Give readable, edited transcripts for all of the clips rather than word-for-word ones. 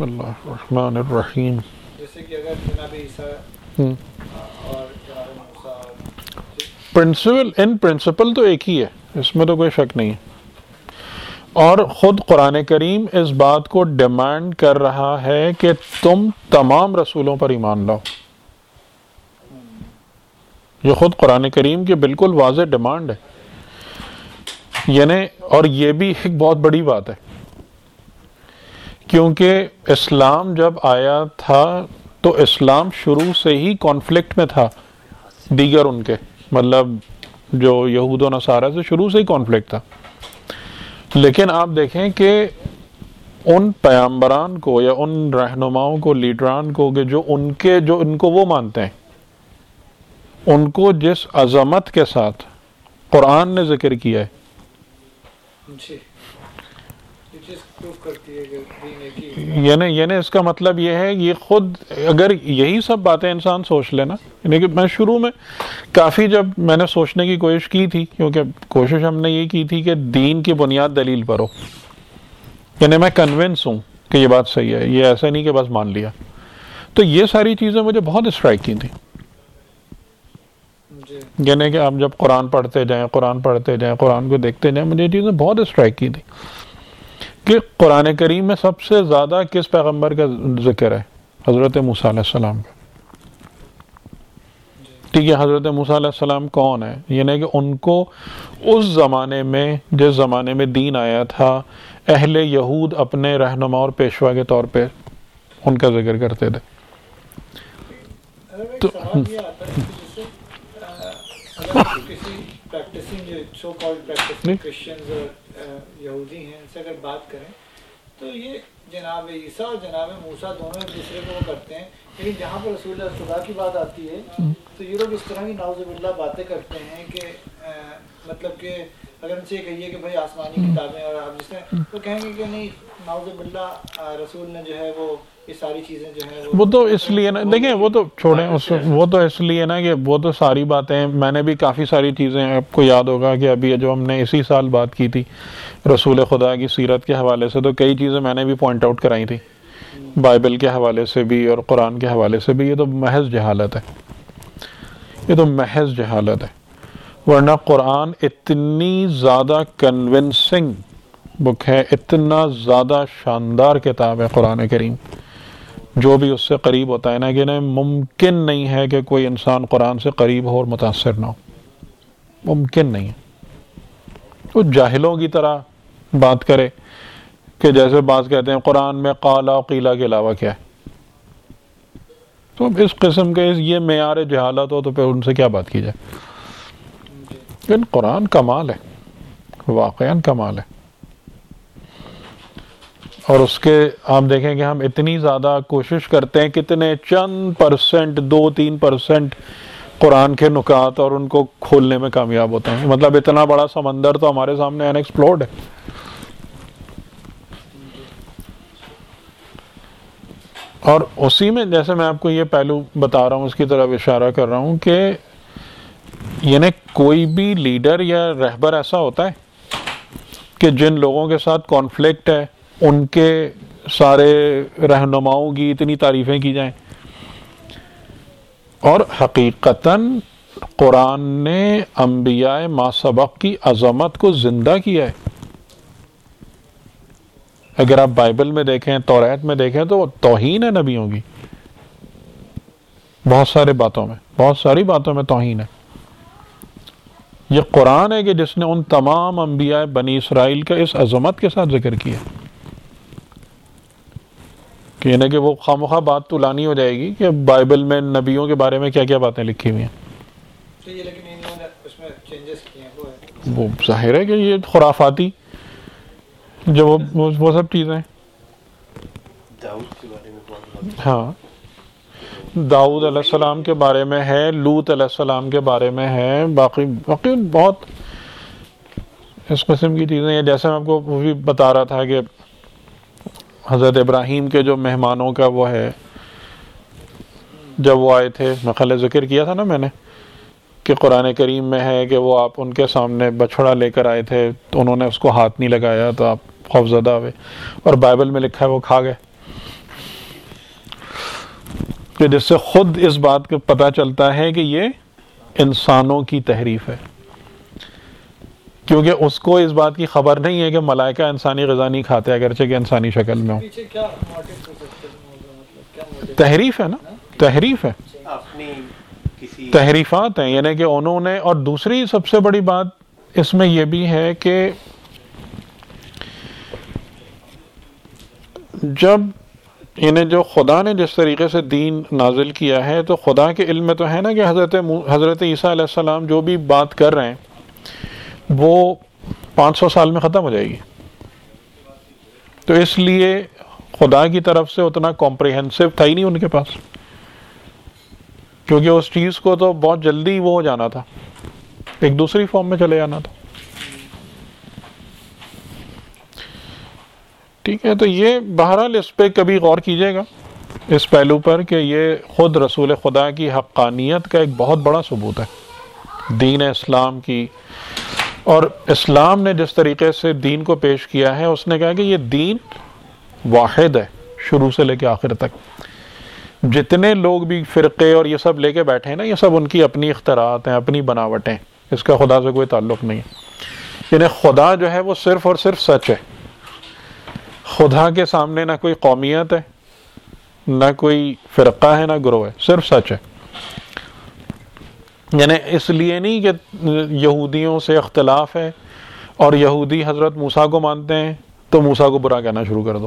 بسم اللہ الرحمن الرحیم. جیسے کہ اگر جناب عیسیٰ اور جناب موسیٰ ان پرنسپل تو ایک ہی ہے، اس میں تو کوئی شک نہیں ہے. اور خود قرآن کریم اس بات کو ڈیمانڈ کر رہا ہے کہ تم تمام رسولوں پر ایمان لاؤ. یہ خود قرآن کریم کی بالکل واضح ڈیمانڈ ہے. یعنی اور یہ بھی ایک بہت بڑی بات ہے، کیونکہ اسلام جب آیا تھا تو اسلام شروع سے ہی کانفلکٹ میں تھا دیگر ان کے، مطلب جو یہود و نصارہ سے شروع سے ہی کانفلکٹ تھا. لیکن آپ دیکھیں کہ ان پیامبران کو یا ان رہنماؤں کو، لیڈران کو کہ جو ان کو وہ مانتے ہیں، ان کو جس عظمت کے ساتھ قرآن نے ذکر کیا ہے، جی یہ چیز پروف کرتی ہے کہ دین ایک ہی ہے. یعنی اس کا مطلب یہ ہے، یہ خود اگر یہی سب باتیں انسان سوچ لینا، یعنی کہ میں شروع میں کافی جب میں نے سوچنے کی کوشش کی تھی، کیونکہ کوشش ہم نے یہ کی تھی کہ دین کی بنیاد دلیل پر ہو، یعنی میں کنونس ہوں کہ یہ بات صحیح ہے، یہ ایسا نہیں کہ بس مان لیا. تو یہ ساری چیزیں مجھے بہت اسٹرائک کی تھیں. یعنی کہ آپ جب قرآن پڑھتے جائیں، قرآن کو دیکھتے جائیں، مجھے یہ چیزیں بہت اسٹرائک کی تھیں کہ قرآن کریم میں سب سے زیادہ کس پیغمبر کا ذکر ہے؟ حضرت موسیٰ علیہ السلام کا. ٹھیک ہے، حضرت موسیٰ علیہ السلام کون ہے؟ یعنی کہ ان کو اس زمانے میں، جس زمانے میں دین آیا تھا، اہل یہود اپنے رہنما اور پیشوا کے طور پہ ان کا ذکر کرتے تھے. تو سوال یہ آتا ہے کہ جیسے اگر کسی پریکٹسنگ جو سو کالڈ پریکٹسنگ کرسچنز اور یہودی ہیں ان سے اگر بات کریں تو یہ جناب عیسیٰ اور جناب موسیٰ دونوں ایک دوسرے کو وہ کرتے ہیں، لیکن جہاں پر رسول اللہ خدا کی بات آتی ہے تو یہ لوگ اس طرح کی نعوذ باللہ باتیں کرتے ہیں کہ مطلب کہ اگر ان سے یہ کہیے کہ بھائی آسمانی کتابیں اور آپ جس میں تو کہیں گے کہ نہیں، نعوذ باللہ رسول نے جو ہے وہ یہ ساری چیزیں جو ہیں وہ تو اس لیے نا، دیکھیں وہ تو چھوڑیں، وہ تو اس لیے نا کہ وہ تو ساری باتیں، میں نے بھی کافی ساری چیزیں، آپ کو یاد ہوگا کہ ابھی جو ہم نے اسی سال بات کی تھی رسول خدا کی سیرت کے حوالے سے، تو کئی چیزیں میں نے بھی پوائنٹ آؤٹ کرائی تھی، بائبل کے حوالے سے بھی اور قرآن کے حوالے سے بھی. یہ تو محض جہالت ہے، یہ تو محض جہالت ہے. ورنہ قرآن اتنی زیادہ کنونسنگ بک ہے، اتنا زیادہ شاندار کتاب ہے قرآن کریم. جو بھی اس سے قریب ہوتا ہے نا، کہ ممکن نہیں ہے کہ کوئی انسان قرآن سے قریب ہو اور متاثر نہ ہو، ممکن نہیں ہے. وہ جاہلوں کی طرح بات کرے کہ جیسے بعض کہتے ہیں قرآن میں قالا قیلا کے علاوہ کیا ہے. تو اس قسم کے یہ معیار جہالت ہو تو پھر ان سے کیا بات کی جائے. لیکن قرآن کمال ہے، واقعاً کمال ہے. اور اس کے آپ دیکھیں کہ ہم اتنی زیادہ کوشش کرتے ہیں، کتنے چند پرسنٹ، 2-3% قرآن کے نکات اور ان کو کھولنے میں کامیاب ہوتے ہیں. مطلب اتنا بڑا سمندر تو ہمارے سامنے ان ایکسپلورڈ ہے. اور اسی میں جیسے میں آپ کو یہ پہلو بتا رہا ہوں، اس کی طرف اشارہ کر رہا ہوں کہ یعنی کوئی بھی لیڈر یا رہبر ایسا ہوتا ہے کہ جن لوگوں کے ساتھ کانفلکٹ ہے ان کے سارے رہنماؤں کی اتنی تعریفیں کی جائیں. اور حقیقتاً قرآن نے انبیاء ما سبق کی عظمت کو زندہ کیا ہے. اگر آپ بائبل میں دیکھیں، توریت میں دیکھیں تو توہین ہے نبیوں کی، بہت ساری باتوں میں توہین ہے. یہ قرآن ہے کہ جس نے ان تمام انبیاء بنی اسرائیل کا اس عظمت کے ساتھ ذکر کیا کہ یعنی کہ وہ خواہ بات تو لانی ہو جائے گی کہ بائبل میں نبیوں کے بارے میں کیا کیا باتیں لکھی ہوئی ہیں. لیکن انہوں نے اس میں چینجز کیے ہیں، وہ ظاہر ہے کہ یہ خرافاتی جو وہ سب چیزیں. ہاں، داؤد علیہ السلام کے بارے میں ہے، لوط علیہ السلام کے بارے میں ہے، باقی بہت اس قسم کی چیزیں ہیں. جیسے میں آپ کو وہ بھی بتا رہا تھا کہ حضرت ابراہیم کے جو مہمانوں کا وہ ہے، جب وہ آئے تھے، میں خیال ذکر کیا تھا نا میں نے کہ قرآن کریم میں ہے کہ وہ آپ ان کے سامنے بچھڑا لے کر آئے تھے تو انہوں نے اس کو ہاتھ نہیں لگایا تو آپ خوفزدہ ہوئے، اور بائبل میں لکھا ہے وہ کھا گئے. کہ جس سے خود اس بات کا پتہ چلتا ہے کہ یہ انسانوں کی تحریف ہے، کیونکہ اس کو اس بات کی خبر نہیں ہے کہ ملائکہ انسانی غذا نہیں کھاتے اگرچہ کہ انسانی شکل میں ہو. پیچھے کیا موٹیو ہو سکتا ہے، مطلب کیا موٹیو؟ تحریف ہے نا، تحریف ہے، اپنی کسی تحریفات ہیں. یعنی کہ انہوں نے، اور دوسری سب سے بڑی بات اس میں یہ بھی ہے کہ جب انہیں جو خدا نے جس طریقے سے دین نازل کیا ہے تو خدا کے علم میں تو ہے نا کہ حضرت عیسیٰ علیہ السلام جو بھی بات کر رہے ہیں وہ 500 سال میں ختم ہو جائے گی. تو اس لیے خدا کی طرف سے اتنا کمپریہنسو تھا ہی نہیں ان کے پاس، کیونکہ اس چیز کو تو بہت جلدی وہ ہو جانا تھا، ایک دوسری فارم میں چلے جانا تھا. ٹھیک ہے، تو یہ بہرحال اس پہ کبھی غور کیجیے گا، اس پہلو پر، کہ یہ خود رسول خدا کی حقانیت کا ایک بہت بڑا ثبوت ہے دین اسلام کی. اور اسلام نے جس طریقے سے دین کو پیش کیا ہے، اس نے کہا کہ یہ دین واحد ہے شروع سے لے کے آخر تک. جتنے لوگ بھی فرقے اور یہ سب لے کے بیٹھے ہیں نا، یہ سب ان کی اپنی اختراعات ہیں، اپنی بناوٹیں، اس کا خدا سے کوئی تعلق نہیں ہے. یعنی خدا جو ہے وہ صرف اور صرف سچ ہے. خدا کے سامنے نہ کوئی قومیت ہے، نہ کوئی فرقہ ہے، نہ گروہ ہے، صرف سچ ہے. یعنی اس لیے نہیں کہ یہودیوں سے اختلاف ہے اور یہودی حضرت موسیٰ کو مانتے ہیں تو موسیٰ کو برا کہنا شروع کر دو.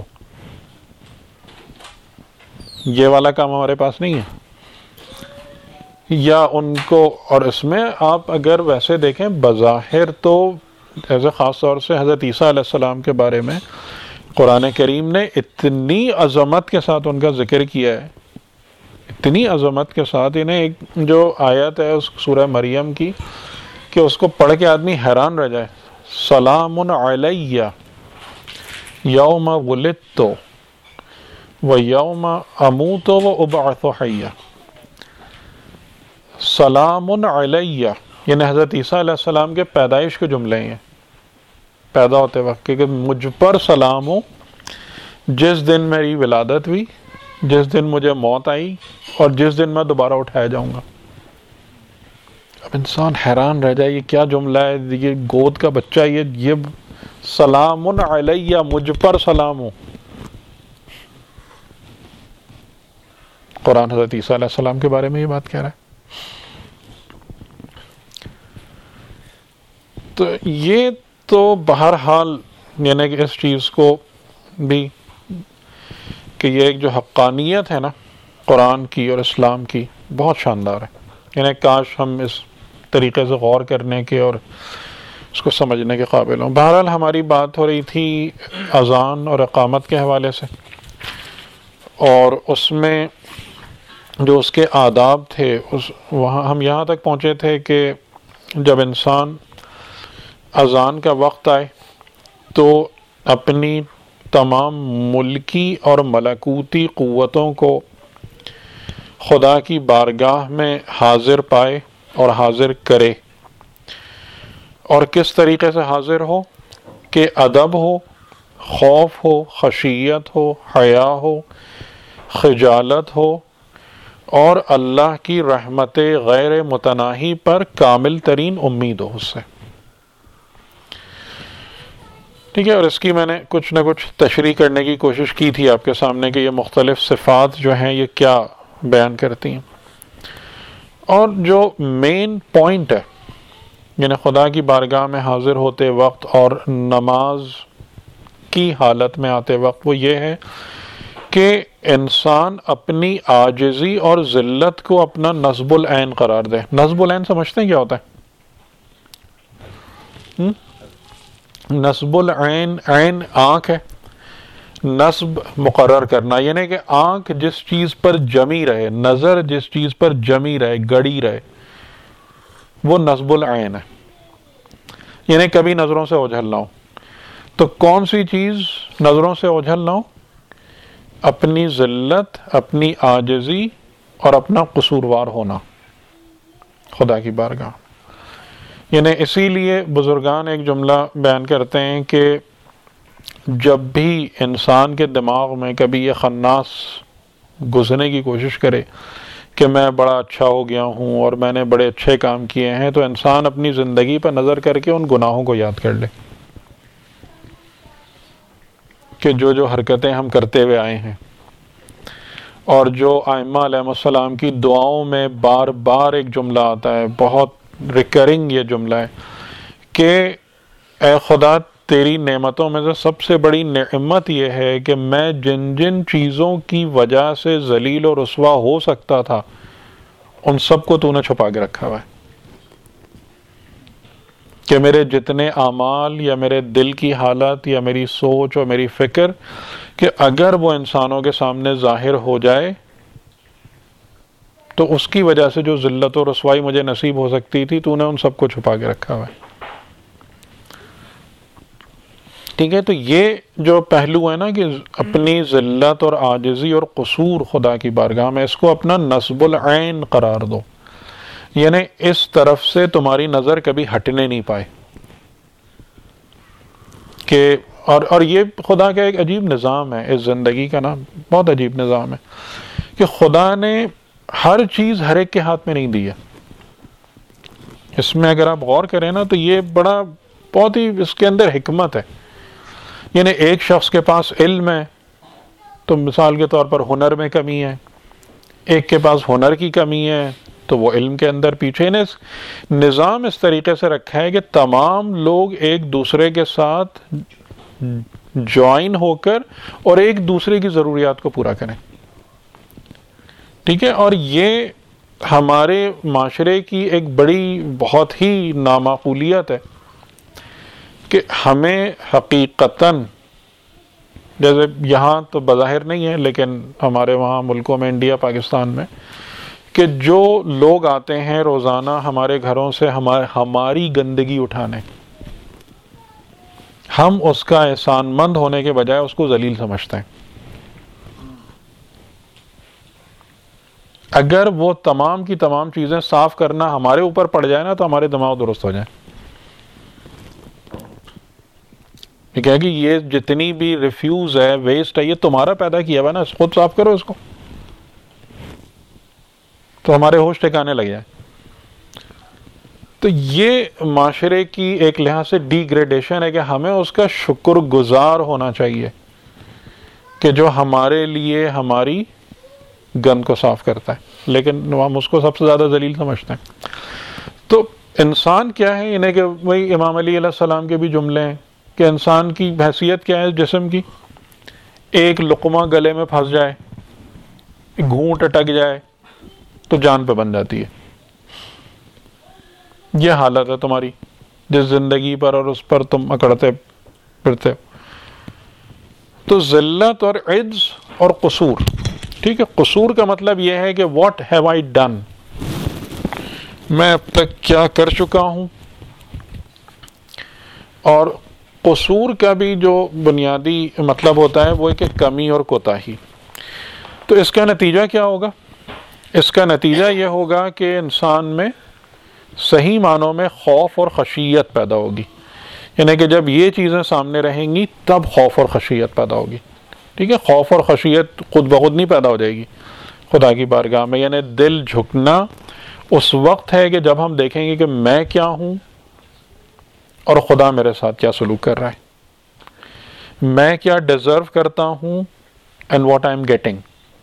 یہ والا کام ہمارے پاس نہیں ہے. یا ان کو، اور اس میں آپ اگر ویسے دیکھیں بظاہر تو ایسے خاص طور سے حضرت عیسیٰ علیہ السلام کے بارے میں قرآن کریم نے اتنی عظمت کے ساتھ ان کا ذکر کیا ہے، اتنی عظمت کے ساتھ. انہیں ایک جو آیت ہے اس سورہ مریم کی کہ اس کو پڑھ کے آدمی حیران رہ جائے، سلام علیہ یوم ولدت و یوم اموت و ابعث حیا. سلام علیہ یعنی حضرت عیسیٰ علیہ السلام کے پیدائش کے جملے ہیں، پیدا ہوتے وقت کہ مجھ پر سلام ہو جس دن میری ولادت ہوئی، جس دن مجھے موت آئی، اور جس دن میں دوبارہ اٹھایا جاؤں گا. اب انسان حیران رہ جائے یہ کیا جملہ ہے، یہ گود کا بچہ، یہ سلام علیہ، مجھ پر سلام ہو. قرآن حضرت عیسیٰ علیہ السلام کے بارے میں یہ بات کہہ رہا ہے. تو یہ تو بہرحال یعنی کہ اس چیز کو بھی کہ یہ ایک جو حقانیت ہے نا قرآن کی اور اسلام کی، بہت شاندار ہے. یعنی کاش ہم اس طریقے سے غور کرنے کے اور اس کو سمجھنے کے قابل ہوں. بہرحال ہماری بات ہو رہی تھی اذان اور اقامت کے حوالے سے، اور اس میں جو اس کے آداب تھے وہاں ہم یہاں تک پہنچے تھے کہ جب انسان اذان کا وقت آئے تو اپنی تمام ملکی اور ملکوتی قوتوں کو خدا کی بارگاہ میں حاضر پائے اور حاضر کرے. اور کس طریقے سے حاضر ہو کہ ادب ہو، خوف ہو، خشیت ہو، حیا ہو، خجالت ہو، اور اللہ کی رحمت غیر متناہی پر کامل ترین امید ہو اس سے. ٹھیک ہے، اور اس کی میں نے کچھ نہ کچھ تشریح کرنے کی کوشش کی تھی آپ کے سامنے کہ یہ مختلف صفات جو ہیں یہ کیا بیان کرتی ہیں. اور جو مین پوائنٹ ہے یعنی خدا کی بارگاہ میں حاضر ہوتے وقت اور نماز کی حالت میں آتے وقت وہ یہ ہے کہ انسان اپنی عاجزی اور ذلت کو اپنا نصب العین قرار دے. نصب العین سمجھتے ہیں کیا ہوتا ہے؟ نصب العین، عین آنکھ ہے، نصب مقرر کرنا یعنی کہ آنکھ جس چیز پر جمی رہے، نظر جس چیز پر جمی رہے، گڑی رہے، وہ نصب العین ہے. یعنی کبھی نظروں سے اوجھل نہ ہو. تو کون سی چیز نظروں سے اوجھل نہ ہو؟ اپنی ذلت، اپنی عاجزی اور اپنا قصوروار ہونا خدا کی بارگاہ. یعنی اسی لیے بزرگان ایک جملہ بیان کرتے ہیں کہ جب بھی انسان کے دماغ میں کبھی یہ خناس گھسنے کی کوشش کرے کہ میں بڑا اچھا ہو گیا ہوں اور میں نے بڑے اچھے کام کیے ہیں، تو انسان اپنی زندگی پر نظر کر کے ان گناہوں کو یاد کر لے کہ جو حرکتیں ہم کرتے ہوئے آئے ہیں، اور جو ائمہ علیہ السلام کی دعاؤں میں بار بار ایک جملہ آتا ہے، بہت ریکرنگ یہ جملہ ہے کہ اے خدا تیری نعمتوں میں سے سب سے بڑی نعمت یہ ہے کہ میں جن جن چیزوں کی وجہ سے ذلیل و رسوا ہو سکتا تھا ان سب کو تو نے چھپا کے رکھا ہوا ہے، کہ میرے جتنے اعمال یا میرے دل کی حالت یا میری سوچ اور میری فکر کہ اگر وہ انسانوں کے سامنے ظاہر ہو جائے تو اس کی وجہ سے جو ذلت و رسوائی مجھے نصیب ہو سکتی تھی تو نے ان سب کو چھپا کے رکھا ہوا ہے. ٹھیک ہے، تو یہ جو پہلو ہے نا کہ اپنی ذلت اور عاجزی اور قصور خدا کی بارگاہ میں، اس کو اپنا نصب العین قرار دو، یعنی اس طرف سے تمہاری نظر کبھی ہٹنے نہیں پائے کہ اور یہ خدا کا ایک عجیب نظام ہے اس زندگی کا نا، بہت عجیب نظام ہے کہ خدا نے ہر چیز ہر ایک کے ہاتھ میں نہیں دی ہے. اس میں اگر آپ غور کریں نا تو یہ بہت ہی اس کے اندر حکمت ہے. یعنی ایک شخص کے پاس علم ہے تو مثال کے طور پر ہنر میں کمی ہے، ایک کے پاس ہنر کی کمی ہے تو وہ علم کے اندر پیچھے. نے نظام اس طریقے سے رکھا ہے کہ تمام لوگ ایک دوسرے کے ساتھ جوائن ہو کر اور ایک دوسرے کی ضروریات کو پورا کریں. ٹھیک ہے، اور یہ ہمارے معاشرے کی ایک بڑی بہت ہی نامعقولیت ہے کہ ہمیں حقیقتاً، جیسے یہاں تو بظاہر نہیں ہے لیکن ہمارے وہاں ملکوں میں، انڈیا پاکستان میں، کہ جو لوگ آتے ہیں روزانہ ہمارے گھروں سے ہماری گندگی اٹھانے، ہم اس کا احسان مند ہونے کے بجائے اس کو ذلیل سمجھتے ہیں. اگر وہ تمام کی تمام چیزیں صاف کرنا ہمارے اوپر پڑ جائے نا تو ہمارے دماغ درست ہو جائیں. ٹھیک ہے کہ یہ جتنی بھی ریفیوز ہے، ویسٹ ہے، یہ تمہارا پیدا کیا ہوا نا، خود صاف کرو اس کو تو ہمارے ہوش ٹھکانے لگ جائے. تو یہ معاشرے کی ایک لحاظ سے ڈی گریڈیشن ہے کہ ہمیں اس کا شکر گزار ہونا چاہیے کہ جو ہمارے لیے ہماری گند کو صاف کرتا ہے، لیکن ہم اس کو سب سے زیادہ ذلیل سمجھتے ہیں. تو انسان کیا ہے، انہیں کہ وہی امام علی علیہ السلام کے بھی جملے ہیں کہ انسان کی حیثیت کیا ہے جسم کی، ایک لقمہ گلے میں پھنس جائے، گھونٹ اٹک جائے تو جان پہ بن جاتی ہے. یہ حالت ہے تمہاری جس زندگی پر اور اس پر تم اکڑتے پھرتے. تو ذلت اور عجز اور قصور. ٹھیک ہے، قصور کا مطلب یہ ہے کہ واٹ ہیو آئی ڈن، میں اب تک کیا کر چکا ہوں. اور قصور کا بھی جو بنیادی مطلب ہوتا ہے وہ ہے کہ کمی اور کوتاہی. تو اس کا نتیجہ کیا ہوگا؟ اس کا نتیجہ یہ ہوگا کہ انسان میں صحیح معنوں میں خوف اور خشیت پیدا ہوگی. یعنی کہ جب یہ چیزیں سامنے رہیں گی تب خوف اور خشیت پیدا ہوگی. ٹھیک ہے، خوف اور خشیت خود بخود نہیں پیدا ہو جائے گی خدا کی بارگاہ میں. یعنی دل جھکنا اس وقت ہے کہ جب ہم دیکھیں گے کہ میں کیا ہوں اور خدا میرے ساتھ کیا سلوک کر رہا ہے، میں کیا ڈیزرو کرتا ہوں and what I am getting.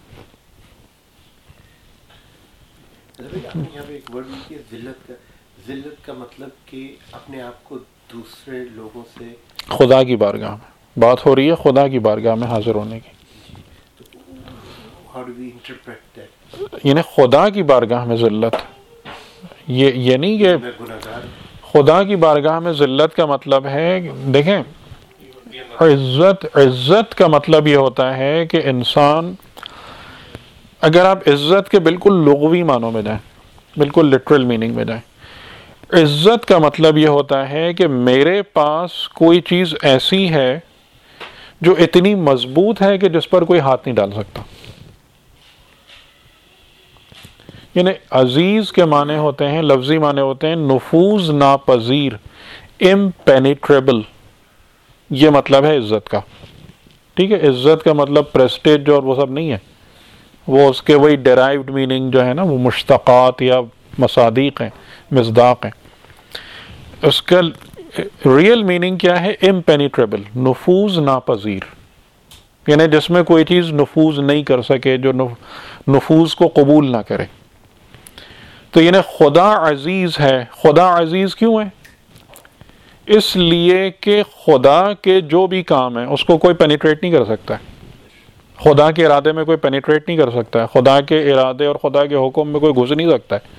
یہاں پہ ایک ورڈ ہے ذلت کا مطلب کہ اپنے آپ کو دوسرے لوگوں سے خدا کی بارگاہ میں بات ہو رہی ہے، خدا کی بارگاہ میں حاضر ہونے کی. How do we interpret that؟ یعنی خدا کی بارگاہ میں ذلت، یہ نہیں کہ میں گناہگار. خدا کی بارگاہ میں ذلت کا مطلب ہے، دیکھیں عزت کا مطلب یہ ہوتا ہے کہ انسان، اگر آپ عزت کے بالکل لغوی معنوں میں جائیں، بالکل لٹرل میننگ میں جائیں، عزت کا مطلب یہ ہوتا ہے کہ میرے پاس کوئی چیز ایسی ہے جو اتنی مضبوط ہے کہ جس پر کوئی ہاتھ نہیں ڈال سکتا. یعنی عزیز کے معنی ہوتے ہیں، لفظی معنی ہوتے ہیں نفوذ ناپذیر، امپینیٹریبل. یہ مطلب ہے عزت کا. ٹھیک ہے، عزت کا مطلب پریسٹیج اور وہ سب نہیں ہے. وہ اس کے وہی ڈیرائیوڈ میننگ جو ہے نا وہ مشتقات یا مصادیق ہیں، مصداق ہیں. اس کا ریئل میننگ کیا ہے؟ امپینیٹریبل، نفوذ ناپذیر، یعنی جس میں کوئی چیز نفوذ نہیں کر سکے، جو نفوذ کو قبول نہ کرے. تو یعنی خدا عزیز ہے. خدا عزیز کیوں ہے؟ اس لیے کہ خدا کے جو بھی کام ہیں اس کو کوئی پینیٹریٹ نہیں کر سکتا ہے. خدا کے ارادے میں کوئی پینیٹریٹ نہیں کر سکتا ہے. خدا کے ارادے اور خدا کے حکم میں کوئی گھس نہیں سکتا ہے.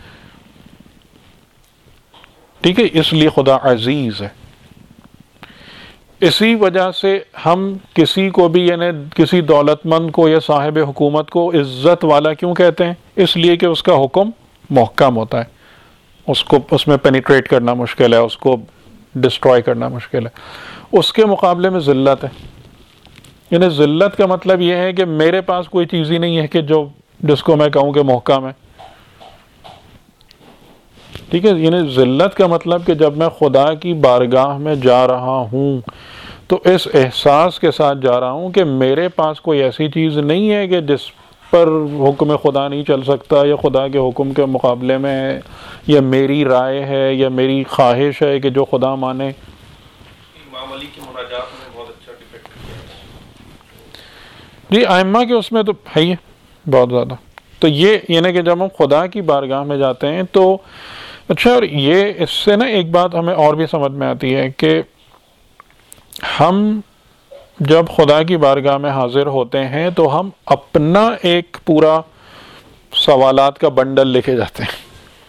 ٹھیک ہے، اس لیے خدا عزیز ہے. اسی وجہ سے ہم کسی کو بھی یعنی کسی دولت مند کو یا صاحب حکومت کو عزت والا کیوں کہتے ہیں؟ اس لیے کہ اس کا حکم محکم ہوتا ہے، اس میں پینیٹریٹ کرنا مشکل ہے، اس کو ڈسٹروائے کرنا مشکل ہے. اس کے مقابلے میں ذلت ہے. یعنی ذلت کا مطلب یہ ہے کہ میرے پاس کوئی چیز ہی نہیں ہے کہ جس کو میں کہوں کہ محکم ہے. ٹھیک ہے، یعنی ذلت کا مطلب کہ جب میں خدا کی بارگاہ میں جا رہا ہوں تو اس احساس کے ساتھ جا رہا ہوں کہ میرے پاس کوئی ایسی چیز نہیں ہے کہ جس پر حکم خدا نہیں چل سکتا، یا خدا کے حکم کے مقابلے میں ہے، یا میری رائے ہے یا میری خواہش ہے کہ جو خدا مانے. امام علی کی مناجات میں بہت اچھا ڈیپیکٹ کیا جی، ائمہ کے اس میں تو ہے ہی بہت زیادہ. تو یہ یعنی کہ جب ہم خدا کی بارگاہ میں جاتے ہیں تو اچھا. اور یہ اس سے نا ایک بات ہمیں اور بھی سمجھ میں آتی ہے کہ ہم جب خدا کی بارگاہ میں حاضر ہوتے ہیں تو ہم اپنا ایک پورا سوالات کا بنڈل لے کے جاتے ہیں،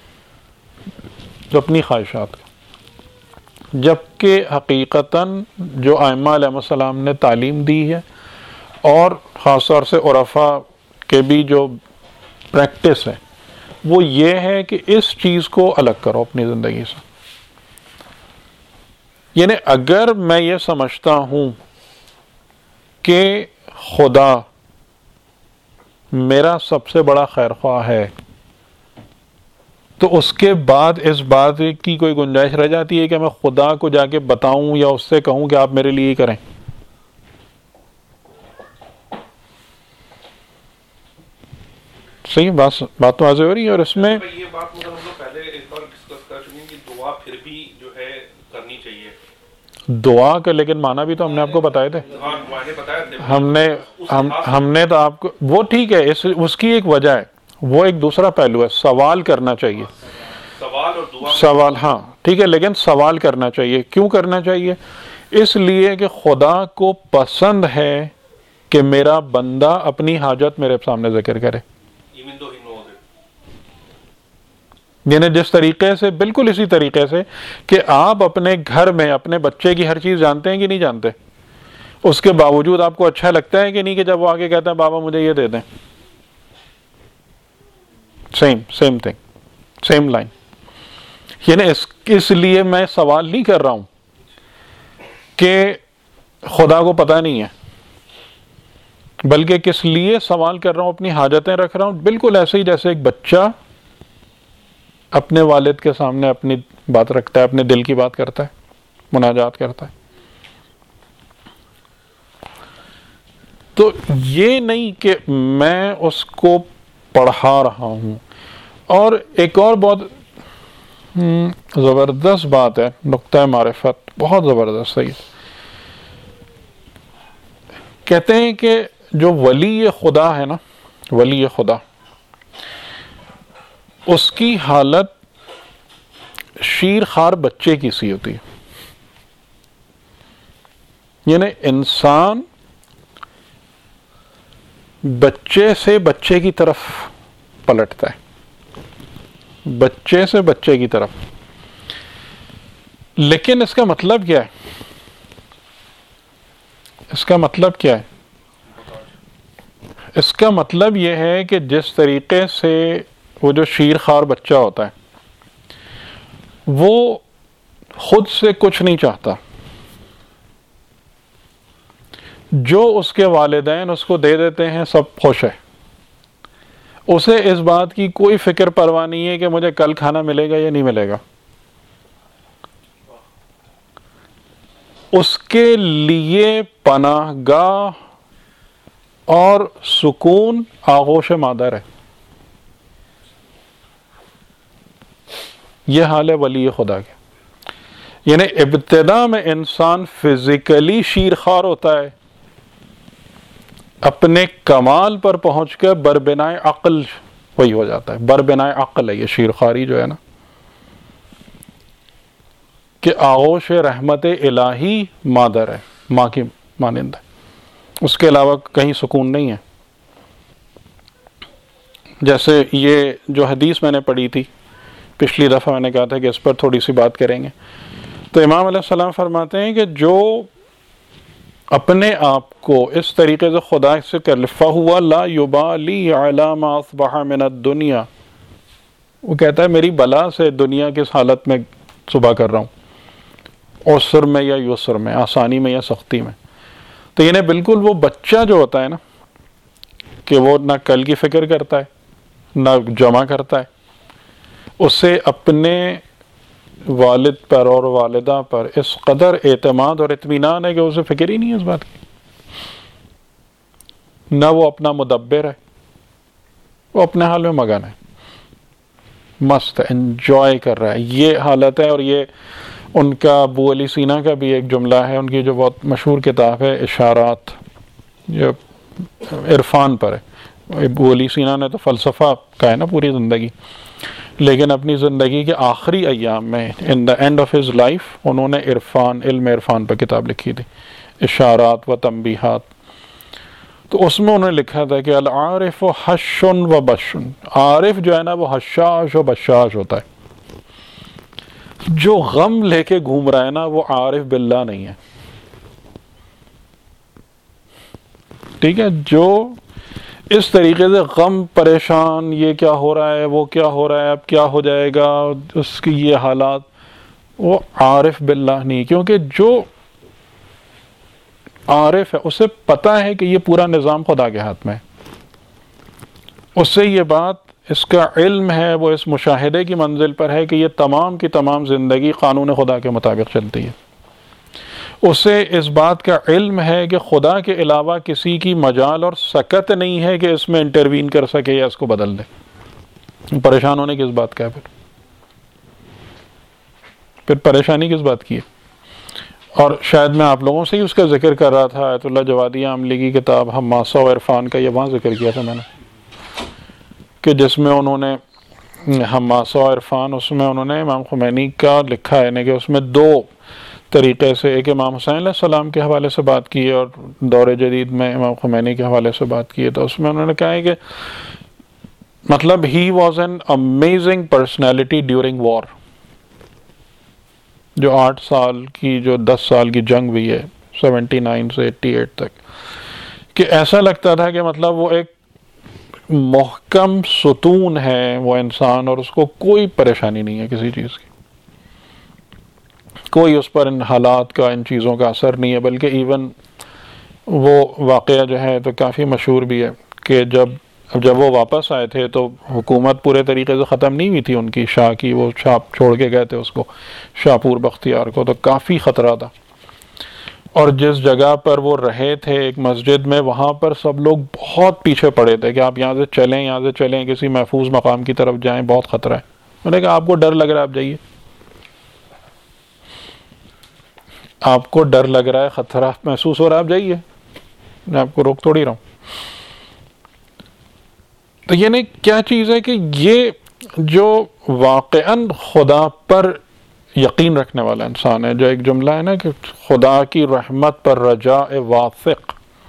جو اپنی خواہشات کا، جبکہ حقیقتاً جو ائمہ علیہ السلام نے تعلیم دی ہے اور خاص طور سے عرفاء کے بھی جو پریکٹس ہے وہ یہ ہے کہ اس چیز کو الگ کرو اپنی زندگی سے. یعنی اگر میں یہ سمجھتا ہوں کہ خدا میرا سب سے بڑا خیر خواہ ہے تو اس کے بعد اس بات کی کوئی گنجائش رہ جاتی ہے کہ میں خدا کو جا کے بتاؤں یا اس سے کہوں کہ آپ میرے لیے ہی کریں. صحیح بات تو واضح ہو رہی ہے. اور اس میں یہ بات ہم لوگ پہلے ایک بار ڈسکس کر چکے ہیں کہ دعا پھر بھی جو ہے کرنی چاہیے. دعا کا لیکن معنی بھی تو ہم نے آپ کو بتائے تھے. ہم نے تو آپ کو وہ ٹھیک ہے، اس کی ایک وجہ ہے، وہ ایک دوسرا پہلو ہے. سوال کرنا چاہیے، سوال اور دعا، سوال ہاں ٹھیک ہے، لیکن سوال کرنا چاہیے. کیوں کرنا چاہیے؟ اس لیے کہ خدا کو پسند ہے کہ میرا بندہ اپنی حاجت میرے سامنے ذکر کرے. یعنی جس طریقے سے، بالکل اسی طریقے سے کہ آپ اپنے گھر میں اپنے بچے کی ہر چیز جانتے ہیں کہ نہیں جانتے، اس کے باوجود آپ کو اچھا لگتا ہے کہ نہیں کہ جب وہ آگے کہتا ہے بابا مجھے یہ دے دیں. Same thing, same line. یعنی اس لیے میں سوال نہیں کر رہا ہوں کہ خدا کو پتہ نہیں ہے، بلکہ کس لیے سوال کر رہا ہوں، اپنی حاجتیں رکھ رہا ہوں. بالکل ایسے ہی جیسے ایک بچہ اپنے والد کے سامنے اپنی بات رکھتا ہے، اپنے دل کی بات کرتا ہے، مناجات کرتا ہے. تو یہ نہیں کہ میں اس کو پڑھا رہا ہوں. اور ایک اور بہت زبردست بات ہے، نقطہ معرفت بہت زبردست ہے. کہتے ہیں کہ جو ولی خدا ہے نا، ولی خدا، اس کی حالت شیر خوار بچے کی سی ہوتی ہے. یعنی انسان بچے سے بچے کی طرف پلٹتا ہے، بچے سے بچے کی طرف. لیکن اس کا مطلب کیا ہے؟ اس کا مطلب کیا ہے؟ اس کا مطلب یہ ہے کہ جس طریقے سے وہ جو شیر خوار بچہ ہوتا ہے وہ خود سے کچھ نہیں چاہتا، جو اس کے والدین اس کو دے دیتے ہیں سب خوش ہے. اسے اس بات کی کوئی فکر پرواہ نہیں ہے کہ مجھے کل کھانا ملے گا یا نہیں ملے گا. اس کے لیے پناہ گاہ اور سکون آغوش مادر ہے. یہ حال ہے ولی خدا کے. یعنی ابتدا میں انسان فزیکلی شیرخوار ہوتا ہے، اپنے کمال پر پہنچ کر بربنائے عقل وہی ہو جاتا ہے. بربنائے عقل ہے یہ شیرخواری جو ہے نا، کہ آغوش رحمت الہی مادر ہے، ماں کی مانند ہے، اس کے علاوہ کہیں سکون نہیں ہے. جیسے یہ جو حدیث میں نے پڑھی تھی پچھلی دفعہ، میں نے کہا تھا کہ اس پر تھوڑی سی بات کریں گے. تو امام علیہ السلام فرماتے ہیں کہ جو اپنے آپ کو اس طریقے سے خدا سے کر فَهُوَ لَا يُبَالِي عَلَى مَا أَصْبَحَ مِنَ الدُّنْيَا، وہ کہتا ہے میری بلا سے دنیا کس حالت میں صبح کر رہا ہوں، عسر میں یا یسر میں، آسانی میں یا سختی میں. تو یہ بالکل وہ بچہ جو ہوتا ہے نا، کہ وہ نہ کل کی فکر کرتا ہے نہ جمع کرتا ہے، اسے اپنے والد پر اور والدہ پر اس قدر اعتماد اور اطمینان ہے کہ اسے فکر ہی نہیں ہے اس بات کی. نہ وہ اپنا مدبر ہے، وہ اپنے حال میں مگن ہے، مست ہے، انجوائے کر رہا ہے. یہ حالت ہے. اور یہ ان کا ابو علی سینا کا بھی ایک جملہ ہے، ان کی جو بہت مشہور کتاب ہے اشارات، جو عرفان پر ہے. ابو علی سینا نے تو فلسفہ کا ہے نا پوری زندگی، لیکن اپنی زندگی کے آخری ایام میں in the end of his life انہوں نے عرفان، علم عرفان پر کتاب لکھی تھی، اشارات و تنبیہات. تو اس میں انہوں نے لکھا تھا کہ العارف حش و بشن، عارف جو ہے نا وہ حشاش و بشاش ہوتا ہے. جو غم لے کے گھوم رہا ہے نا وہ عارف باللہ نہیں ہے. ٹھیک ہے، جو اس طریقے سے غم پریشان، یہ کیا ہو رہا ہے، وہ کیا ہو رہا ہے، اب کیا ہو جائے گا، اس کی یہ حالات، وہ عارف باللہ نہیں. کیونکہ جو عارف ہے اسے پتہ ہے کہ یہ پورا نظام خدا کے ہاتھ میں ہے. اس سے یہ بات، اس کا علم ہے، وہ اس مشاہدے کی منزل پر ہے کہ یہ تمام کی تمام زندگی قانون خدا کے مطابق چلتی ہے. اسے اس بات کا علم ہے کہ خدا کے علاوہ کسی کی مجال اور سکت نہیں ہے کہ اس میں انٹروین کر سکے یا اس کو بدل دے. پریشان ہونے کس بات کا ہے پھر پریشانی کس بات کی ہے؟ اور شاید میں آپ لوگوں سے ہی اس کا ذکر کر رہا تھا، آیت اللہ جوادی عاملی کی کتاب حماسہ و عرفان کا، یہ وہاں ذکر کیا تھا میں نے، کہ جس میں انہوں نے حماسہ و عرفان، اس میں انہوں نے امام خمینی کا لکھا ہے کہ اس میں دو طریقے سے، ایک امام حسین علیہ السلام کے حوالے سے بات کی ہے اور دور جدید میں امام خمینی کے حوالے سے بات کی ہے. تو اس میں انہوں نے کہا ہے کہ مطلب he was an amazing personality during war. جو 8 سال کی، جو 10 سال کی جنگ ہوئی ہے 79 سے 88 تک، کہ ایسا لگتا تھا کہ مطلب وہ ایک محکم ستون ہے وہ انسان، اور اس کو کوئی پریشانی نہیں ہے کسی چیز کی، کوئی اس پر ان حالات کا، ان چیزوں کا اثر نہیں ہے. بلکہ ایون وہ واقعہ جو ہے تو کافی مشہور بھی ہے کہ جب وہ واپس آئے تھے تو حکومت پورے طریقے سے ختم نہیں ہوئی تھی ان کی، شاہ کی. وہ شاہ چھوڑ کے گئے تھے اس کو، شاپور بختیار کو، تو کافی خطرہ تھا. اور جس جگہ پر وہ رہے تھے ایک مسجد میں، وہاں پر سب لوگ بہت پیچھے پڑے تھے کہ آپ یہاں سے چلیں، یہاں سے چلیں، کسی محفوظ مقام کی طرف جائیں، بہت خطرہ ہے. انہوں نے کہا آپ کو ڈر لگ رہا ہے آپ جائیے، آپ کو ڈر لگ رہا ہے، خطرہ محسوس ہو رہا ہے، آپ جائیے، میں آپ کو روک تھوڑی رہا ہوں. تو یعنی کیا چیز ہے کہ یہ جو واقعاً خدا پر یقین رکھنے والا انسان ہے، جو ایک جملہ ہے نا کہ خدا کی رحمت پر رجاء واثق،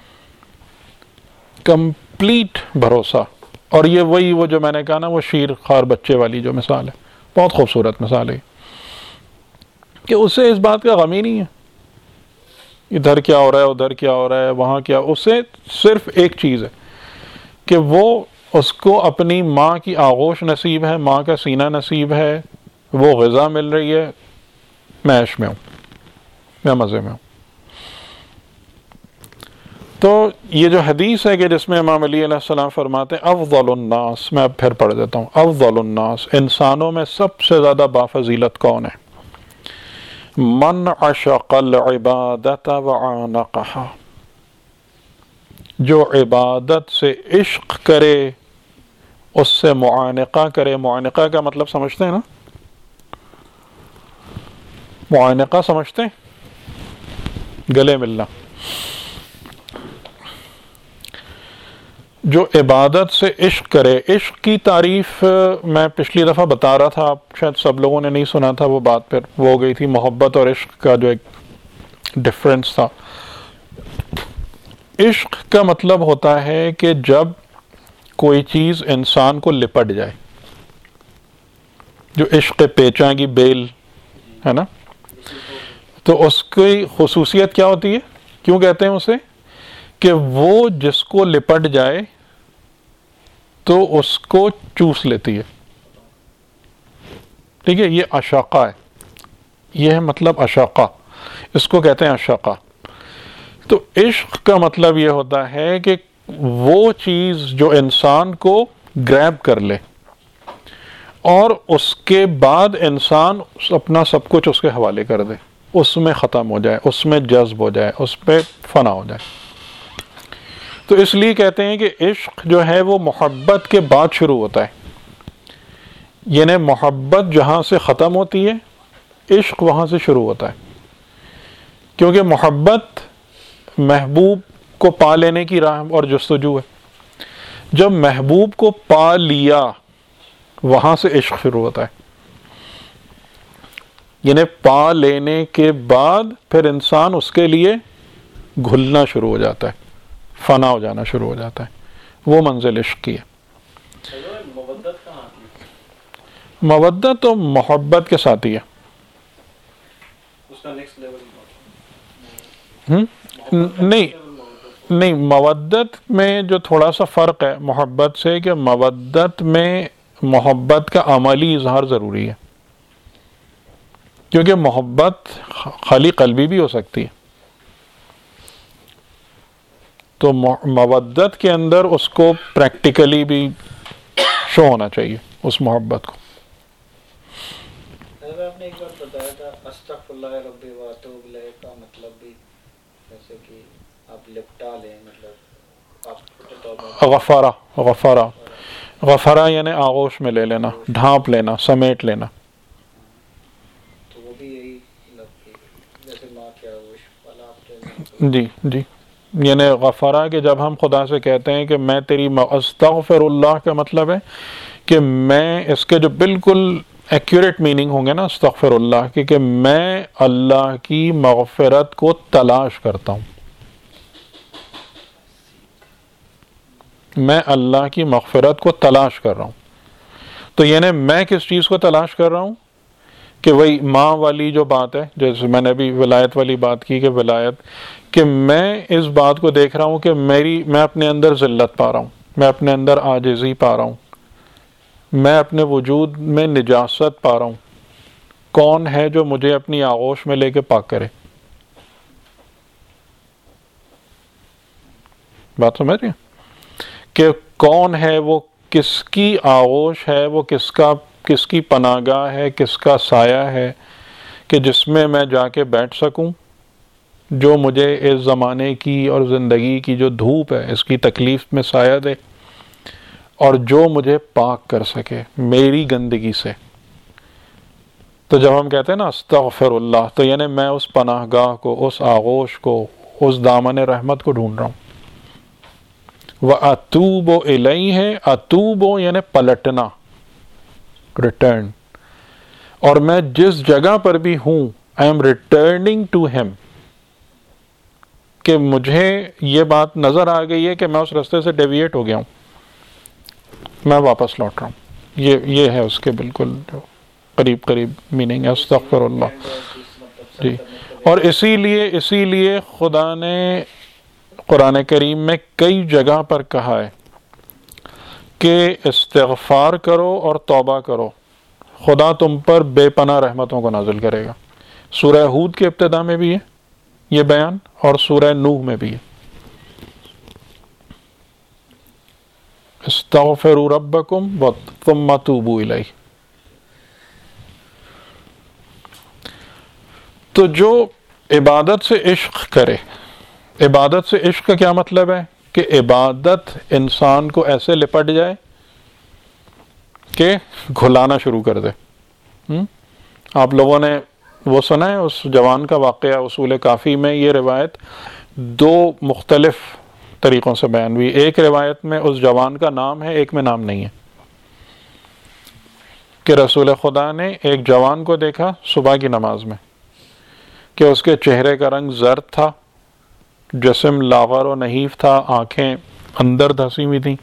کمپلیٹ بھروسہ. اور یہ وہی وہ جو میں نے کہا نا، وہ شیر خوار بچے والی جو مثال ہے، بہت خوبصورت مثال ہے کہ اسے اس بات کا غم ہی نہیں ہے ادھر کیا ہو رہا ہے، ادھر کیا ہو رہا ہے، وہاں کیا. اسے صرف ایک چیز ہے کہ وہ، اس کو اپنی ماں کی آغوش نصیب ہے، ماں کا سینہ نصیب ہے، وہ غذا مل رہی ہے، میں عیش میں ہوں، میں مزے میں ہوں. تو یہ جو حدیث ہے کہ جس میں امام علی علیہ السلام فرماتے ہیں افضل الناس، میں اب پھر پڑھ دیتا ہوں، افضل الناس، انسانوں میں سب سے زیادہ بافضیلت کون ہے؟ من عشق العبادت وعانقها، جو عبادت سے عشق کرے اس سے معانقہ کرے. معانقہ کا مطلب سمجھتے ہیں نا؟ معانقہ سمجھتے ہیں؟ گلے ملنا. جو عبادت سے عشق کرے. عشق کی تعریف میں پچھلی دفعہ بتا رہا تھا، آپ شاید سب لوگوں نے نہیں سنا تھا وہ بات، پھر وہ ہو گئی تھی. محبت اور عشق کا جو ایک ڈفرینس تھا. عشق کا مطلب ہوتا ہے کہ جب کوئی چیز انسان کو لپٹ جائے، جو عشق پیچاں کی بیل ہے نا، تو اس کی خصوصیت کیا ہوتی ہے؟ کیوں کہتے ہیں اسے؟ کہ وہ جس کو لپٹ جائے تو اس کو چوس لیتی ہے. ٹھیک ہے، یہ عشاقہ ہے. یہ ہے مطلب عشاقہ، اس کو کہتے ہیں عشاقہ. تو عشق کا مطلب یہ ہوتا ہے کہ وہ چیز جو انسان کو گریب کر لے اور اس کے بعد انسان اپنا سب کچھ اس کے حوالے کر دے، اس میں ختم ہو جائے، اس میں جذب ہو جائے، اس پہ فنا ہو جائے. تو اس لیے کہتے ہیں کہ عشق جو ہے وہ محبت کے بعد شروع ہوتا ہے. یعنی محبت جہاں سے ختم ہوتی ہے عشق وہاں سے شروع ہوتا ہے. کیونکہ محبت محبوب کو پا لینے کی راہ اور جستجو ہے. جب محبوب کو پا لیا وہاں سے عشق شروع ہوتا ہے. یعنی پا لینے کے بعد پھر انسان اس کے لیے گھلنا شروع ہو جاتا ہے، فنا ہو جانا شروع ہو جاتا ہے. وہ منزل عشق کی ہے. مودت تو محبت کے ساتھ ہی ہے. نہیں، مودت میں جو تھوڑا سا فرق ہے محبت سے، کہ مودت میں محبت کا عملی اظہار ضروری ہے، کیونکہ محبت خالی قلبی بھی ہو سکتی ہے. تو مودت کے اندر اس کو پریکٹیکلی بھی شو ہونا چاہیے اس محبت کو. آپ نے ایک بار بتایا تھا استغفر اللہ ربی واتوب الیہ کا مطلب بھی جیسے کہ آپ لپٹا لیں، مطلب آپ غفرہ یعنی آغوش میں لے لینا، ڈھانپ لینا، سمیٹ لینا. تو وہ بھی یہی جیسے ماں کے آغوش والا آپ جی یعنی غفرہ کہ جب ہم خدا سے کہتے ہیں کہ میں تیری استغفر اللہ کا مطلب ہے کہ میں اس کے جو بالکل ایکوریٹ میننگ ہوں گے نا استغفر اللہ کے، کہ میں اللہ کی مغفرت کو تلاش کرتا ہوں. میں اللہ کی مغفرت کو تلاش کر رہا ہوں. تو یعنی میں کس چیز کو تلاش کر رہا ہوں؟ کہ وہی ماں والی جو بات ہے، جیسے میں نے ابھی ولایت والی بات کی کہ ولایت، کہ میں اس بات کو دیکھ رہا ہوں کہ میں اپنے اندر ذلت پا رہا ہوں، میں اپنے اندر عاجزی پا رہا ہوں، میں اپنے وجود میں نجاست پا رہا ہوں. کون ہے جو مجھے اپنی آغوش میں لے کے پاک کرے؟ بات سمجھ رہے ہیں کہ کون ہے وہ، کس کی آغوش ہے وہ، کس کی پناہ گاہ ہے، کس کا سایہ ہے کہ جس میں میں جا کے بیٹھ سکوں، جو مجھے اس زمانے کی اور زندگی کی جو دھوپ ہے اس کی تکلیف میں سایہ دے، اور جو مجھے پاک کر سکے میری گندگی سے. تو جب ہم کہتے ہیں نا استغفر اللہ، تو یعنی میں اس پناہ گاہ کو، اس آغوش کو، اس دامن رحمت کو ڈھونڈ رہا ہوں. وَأَتُوبُ إِلَيْهِ، اتوبو یعنی پلٹنا، ریٹرن. اور میں جس جگہ پر بھی ہوں I am returning to him، کہ مجھے یہ بات نظر آ گئی ہے کہ میں اس رستے سے ڈیویٹ ہو گیا ہوں، میں واپس لوٹ رہا ہوں. یہ ہے اس کے بالکل جو قریب میننگ ہے استغفر اللہ. جی، اور اسی لیے خدا نے قرآن کریم میں کئی جگہ پر کہا ہے کہ استغفار کرو اور توبہ کرو، خدا تم پر بے پناہ رحمتوں کو نازل کرے گا. سورہ ہود کے ابتدا میں بھی ہے یہ بیان، اور سورہ نوح میں بھی ہے. استغفروا ربکم ثم توبوا الیہ. تو جو عبادت سے عشق کرے، عبادت سے عشق کا کیا مطلب ہے؟ کہ عبادت انسان کو ایسے لپٹ جائے کہ گھلانا شروع کر دے. آپ لوگوں نے وہ سنا ہے اس جوان کا واقعہ اصول کافی میں. یہ روایت دو مختلف طریقوں سے بیان ہوئی. ایک روایت میں اس جوان کا نام ہے, ایک میں نام نہیں ہے, کہ رسول خدا نے ایک جوان کو دیکھا صبح کی نماز میں کہ اس کے چہرے کا رنگ زرد تھا, جسم لاغر و نحیف تھا, آنکھیں اندر دھسی ہوئی تھیں,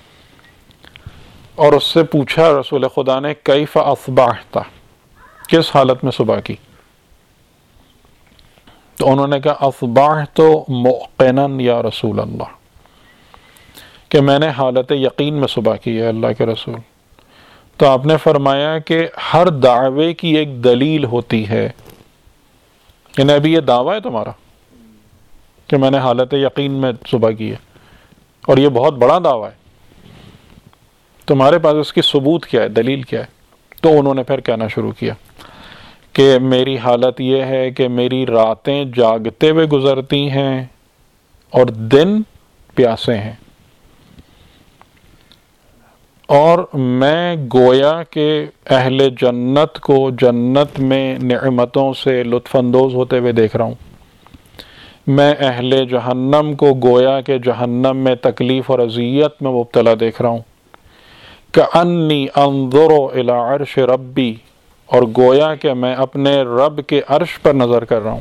اور اس سے پوچھا رسول خدا نے کیف اصبحت, کس حالت میں صبح کی؟ تو انہوں نے کہا اصبحت موقنا یا رسول اللہ, کہ میں نے حالت یقین میں صبح کی ہے اللہ کے رسول. تو آپ نے فرمایا کہ ہر دعوے کی ایک دلیل ہوتی ہے. یعنی ابھی یہ دعویٰ ہے تمہارا کہ میں نے حالت یقین میں صبح کی ہے, اور یہ بہت بڑا دعویٰ ہے, تمہارے پاس اس کی ثبوت کیا ہے, دلیل کیا ہے؟ تو انہوں نے پھر کہنا شروع کیا کہ میری حالت یہ ہے کہ میری راتیں جاگتے ہوئے گزرتی ہیں اور دن پیاسے ہیں, اور میں گویا کہ اہل جنت کو جنت میں نعمتوں سے لطف اندوز ہوتے ہوئے دیکھ رہا ہوں, میں اہل جہنم کو گویا کہ جہنم میں تکلیف اور اذیت میں مبتلا دیکھ رہا ہوں. کأنی انظر الی عرش ربی, اور گویا کہ میں اپنے رب کے عرش پر نظر کر رہا ہوں.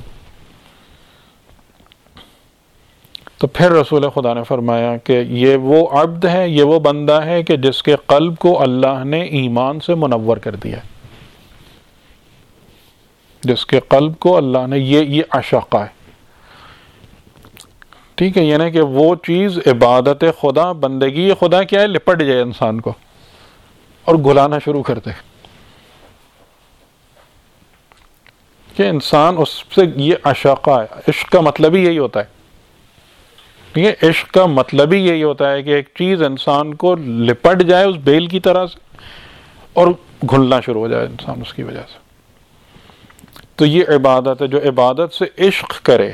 تو پھر رسول خدا نے فرمایا کہ یہ وہ عبد ہے, یہ وہ بندہ ہے کہ جس کے قلب کو اللہ نے ایمان سے منور کر دیا, جس کے قلب کو اللہ نے یہ عشقہ ہے. ٹھیک ہے, یعنی کہ وہ چیز عبادت خدا, بندگی خدا کیا ہے, لپٹ جائے انسان کو اور گھلانا شروع کر دے, کہ انسان اس سے یہ عشقہ ہے. عشق کا مطلب ہی یہی ہوتا ہے. ٹھیک ہے, عشق کا مطلب ہی یہی ہوتا ہے کہ ایک چیز انسان کو لپٹ جائے اس بیل کی طرح سے اور گھلنا شروع ہو جائے انسان اس کی وجہ سے. تو یہ عبادت ہے, جو عبادت سے عشق کرے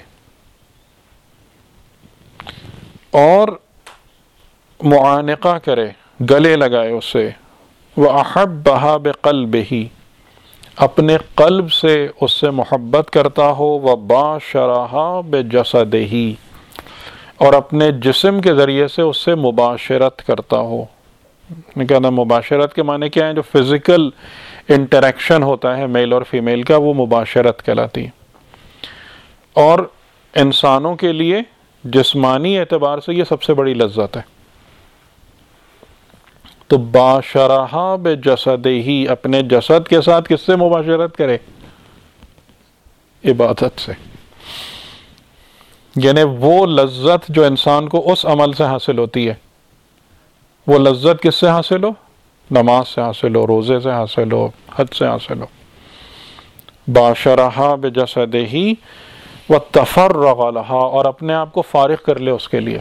اور معانقہ کرے, گلے لگائے اسے, وَأَحَبَّهَا بِقَلْبِهِ, اپنے قلب سے اس سے محبت کرتا ہو, وَبَاشَرَهَا بِجَسَدِهِ, اور اپنے جسم کے ذریعے سے اس سے مباشرت کرتا ہو. کہنا مباشرت کے معنی کیا ہے؟ جو فزیکل انٹریکشن ہوتا ہے میل اور فیمیل کا, وہ مباشرت کہلاتی ہے. اور انسانوں کے لیے جسمانی اعتبار سے یہ سب سے بڑی لذت ہے. تو باشرہا بجسدہی, اپنے جسد کے ساتھ کس سے مباشرت کرے؟ عبادت سے. یعنی وہ لذت جو انسان کو اس عمل سے حاصل ہوتی ہے, وہ لذت کس سے حاصل ہو؟ نماز سے حاصل ہو, روزے سے حاصل ہو, حج سے حاصل ہو. باشرہا بجسدہی وتفرغ لها, اور اپنے آپ کو فارغ کر لے اس کے لیے.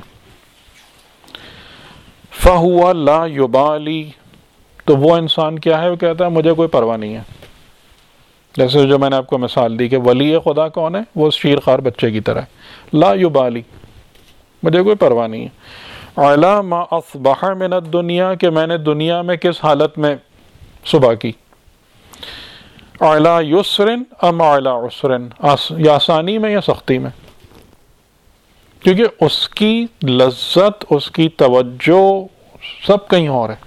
فہو لا یبالی, تو وہ انسان کیا ہے؟ وہ کہتا ہے مجھے کوئی پرواہ نہیں ہے. جیسے جو میں نے آپ کو مثال دی کہ ولی خدا کون ہے؟ وہ شیر خوار بچے کی طرح ہے. لا یبالی, مجھے کوئی پرواہ نہیں ہے. علی ما اصبح من الدنیا, کہ میں نے دنیا میں کس حالت میں صبح کی. علی یسر ام علی عسر, یا آسانی میں یا سختی میں. کیونکہ اس کی لذت, اس کی توجہ سب کہیں اور ہے.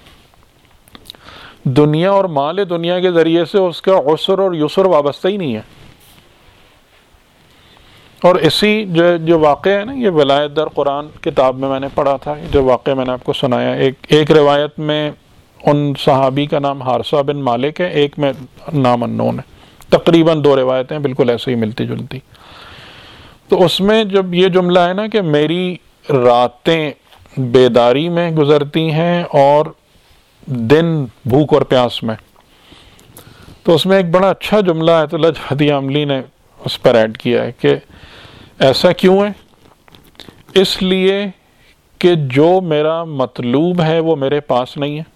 دنیا اور مال دنیا کے ذریعے سے اس کا عسر اور یسر وابستہ ہی نہیں ہے. اور اسی جو واقعہ ہے نا, یہ ولایت در قرآن کتاب میں نے پڑھا تھا, جو واقعہ میں نے آپ کو سنایا. ایک روایت میں ان صحابی کا نام حارثہ بن مالک ہے, ایک میں نام انون ہے. تقریباً دو روایتیں بالکل ایسے ہی ملتی جلتی. تو اس میں جب یہ جملہ ہے نا کہ میری راتیں بیداری میں گزرتی ہیں اور دن بھوک اور پیاس میں, تو اس میں ایک بڑا اچھا جملہ ہے تو لجفتی عاملی نے اس پر ایڈ کیا ہے کہ ایسا کیوں ہے؟ اس لیے کہ جو میرا مطلوب ہے وہ میرے پاس نہیں ہے,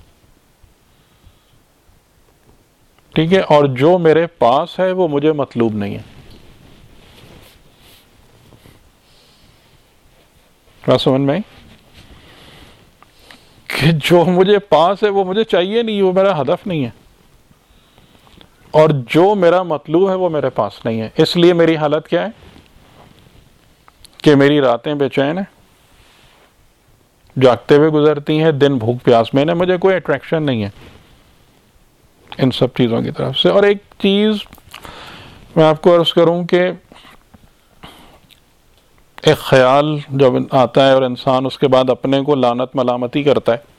ٹھیک ہے, اور جو میرے پاس ہے وہ مجھے مطلوب نہیں ہے. بات سمجھ میں آئی؟ کہ جو مجھے پاس ہے وہ مجھے چاہیے نہیں، وہ میرا ہدف نہیں ہے، اور جو میرا مطلوب ہے وہ میرے پاس نہیں ہے. اس لیے میری حالت کیا ہے کہ میری راتیں بے چین ہیں، جاگتے ہوئے گزرتی ہیں، دن بھوک پیاس میں، مجھے کوئی اٹریکشن نہیں ہے ان سب چیزوں کی طرف سے. اور ایک چیز میں آپ کو عرض کروں کہ ایک خیال جب آتا ہے اور انسان اس کے بعد اپنے کو لعنت ملامتی کرتا ہے،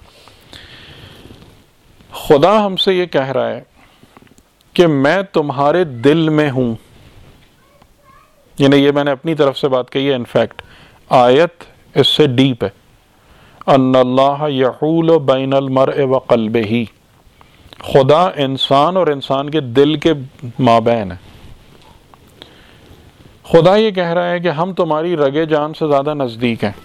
خدا ہم سے یہ کہہ رہا ہے کہ میں تمہارے دل میں ہوں. یعنی یہ میں نے اپنی طرف سے بات کہی ہے، انفیکٹ آیت اس سے ڈیپ ہے. ان اللہ یحول بین المرء وقلبہ، خدا انسان اور انسان کے دل کے مابین ہے. خدا یہ کہہ رہا ہے کہ ہم تمہاری رگے جان سے زیادہ نزدیک ہیں.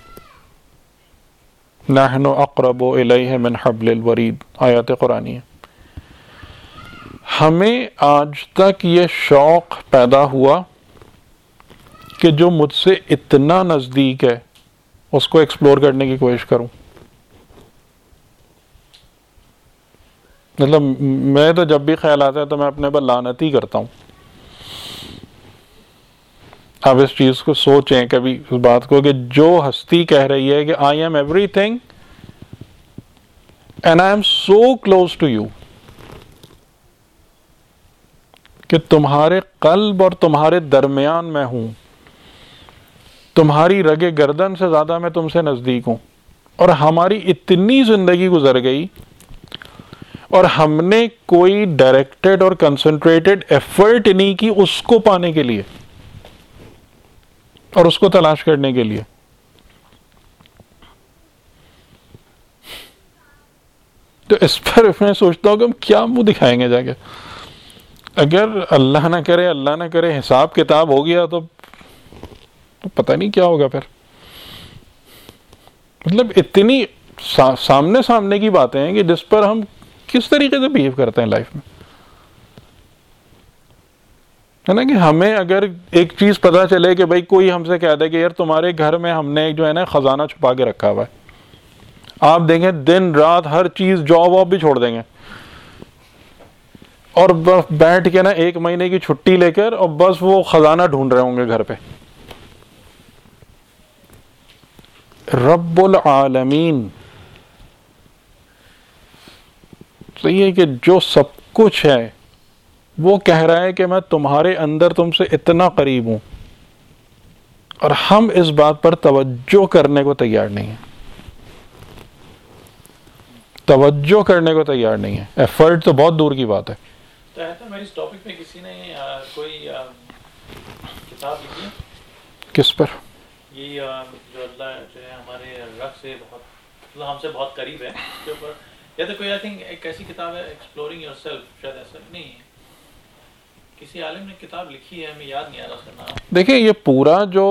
نحن اقرب الیہ من حبل الورید، آیات قرآنی ہے. ہمیں آج تک یہ شوق پیدا ہوا کہ جو مجھ سے اتنا نزدیک ہے اس کو ایکسپلور کرنے کی کوشش کروں. مطلب میں تو جب بھی خیال آتا ہے تو میں اپنے پر لعنت ہی کرتا ہوں. آپ اس چیز کو سوچیں کبھی، اس بات کو، کہ جو ہستی کہہ رہی ہے کہ I am everything and I am so close to you, کہ تمہارے قلب اور تمہارے درمیان میں ہوں، تمہاری رگ گردن سے زیادہ میں تم سے نزدیک ہوں. اور ہماری اتنی زندگی گزر گئی اور ہم نے کوئی ڈائریکٹڈ اور کنسنٹریٹڈ ایفرٹ نہیں کی اس کو پانے کے لیے اور اس کو تلاش کرنے کے لیے. تو اس پر میں سوچتا ہوں کہ ہم کیا منہ دکھائیں گے جا کے. اگر اللہ نہ کرے حساب کتاب ہو گیا تو پتہ نہیں کیا ہوگا پھر. مطلب اتنی سامنے کی باتیں ہیں کہ جس پر ہم کس طریقے سے بہیو کرتے ہیں لائف میں، ہے نا. کہ ہمیں اگر ایک چیز پتا چلے کہ بھائی کوئی ہم سے کہہ دے کہ یار تمہارے گھر میں ہم نے جو ہے نا خزانہ چھپا کے رکھا ہوا ہے، آپ دیکھیں دن رات ہر چیز، جاب واب بھی چھوڑ دیں گے اور بیٹھ کے نا 1 مہینے کی چھٹی لے کر اور بس وہ خزانہ ڈھونڈ رہے ہوں گے گھر پہ. رب العالمین صحیح ہے کہ جو سب کچھ ہے وہ کہہ رہا ہے کہ میں تمہارے اندر تم سے اتنا قریب ہوں، اور ہم اس بات پر توجہ کرنے کو تیار نہیں ہیں. توجہ کرنے کو تیار نہیں ہے. ایفرٹ تو بہت دور کی بات ہے. میری اس ٹاپک میں کسی نے کوئی کتاب لکھی ہے کس پر؟ یہ جو اللہ جو ہے ہمارے رب سے بہت، مطلب ہم سے بہت قریب ہے، اس کے اوپر یا تو کوئی آئی تھنک ایک ایسی کتاب ہے ایکسپلورنگ یور سیلف، شاید ایسا نہیں ہے، کسی عالم نے کتاب لکھی ہے، ہمیں یاد نہیں آ رہا اس کا نام. دیکھیں یہ پورا جو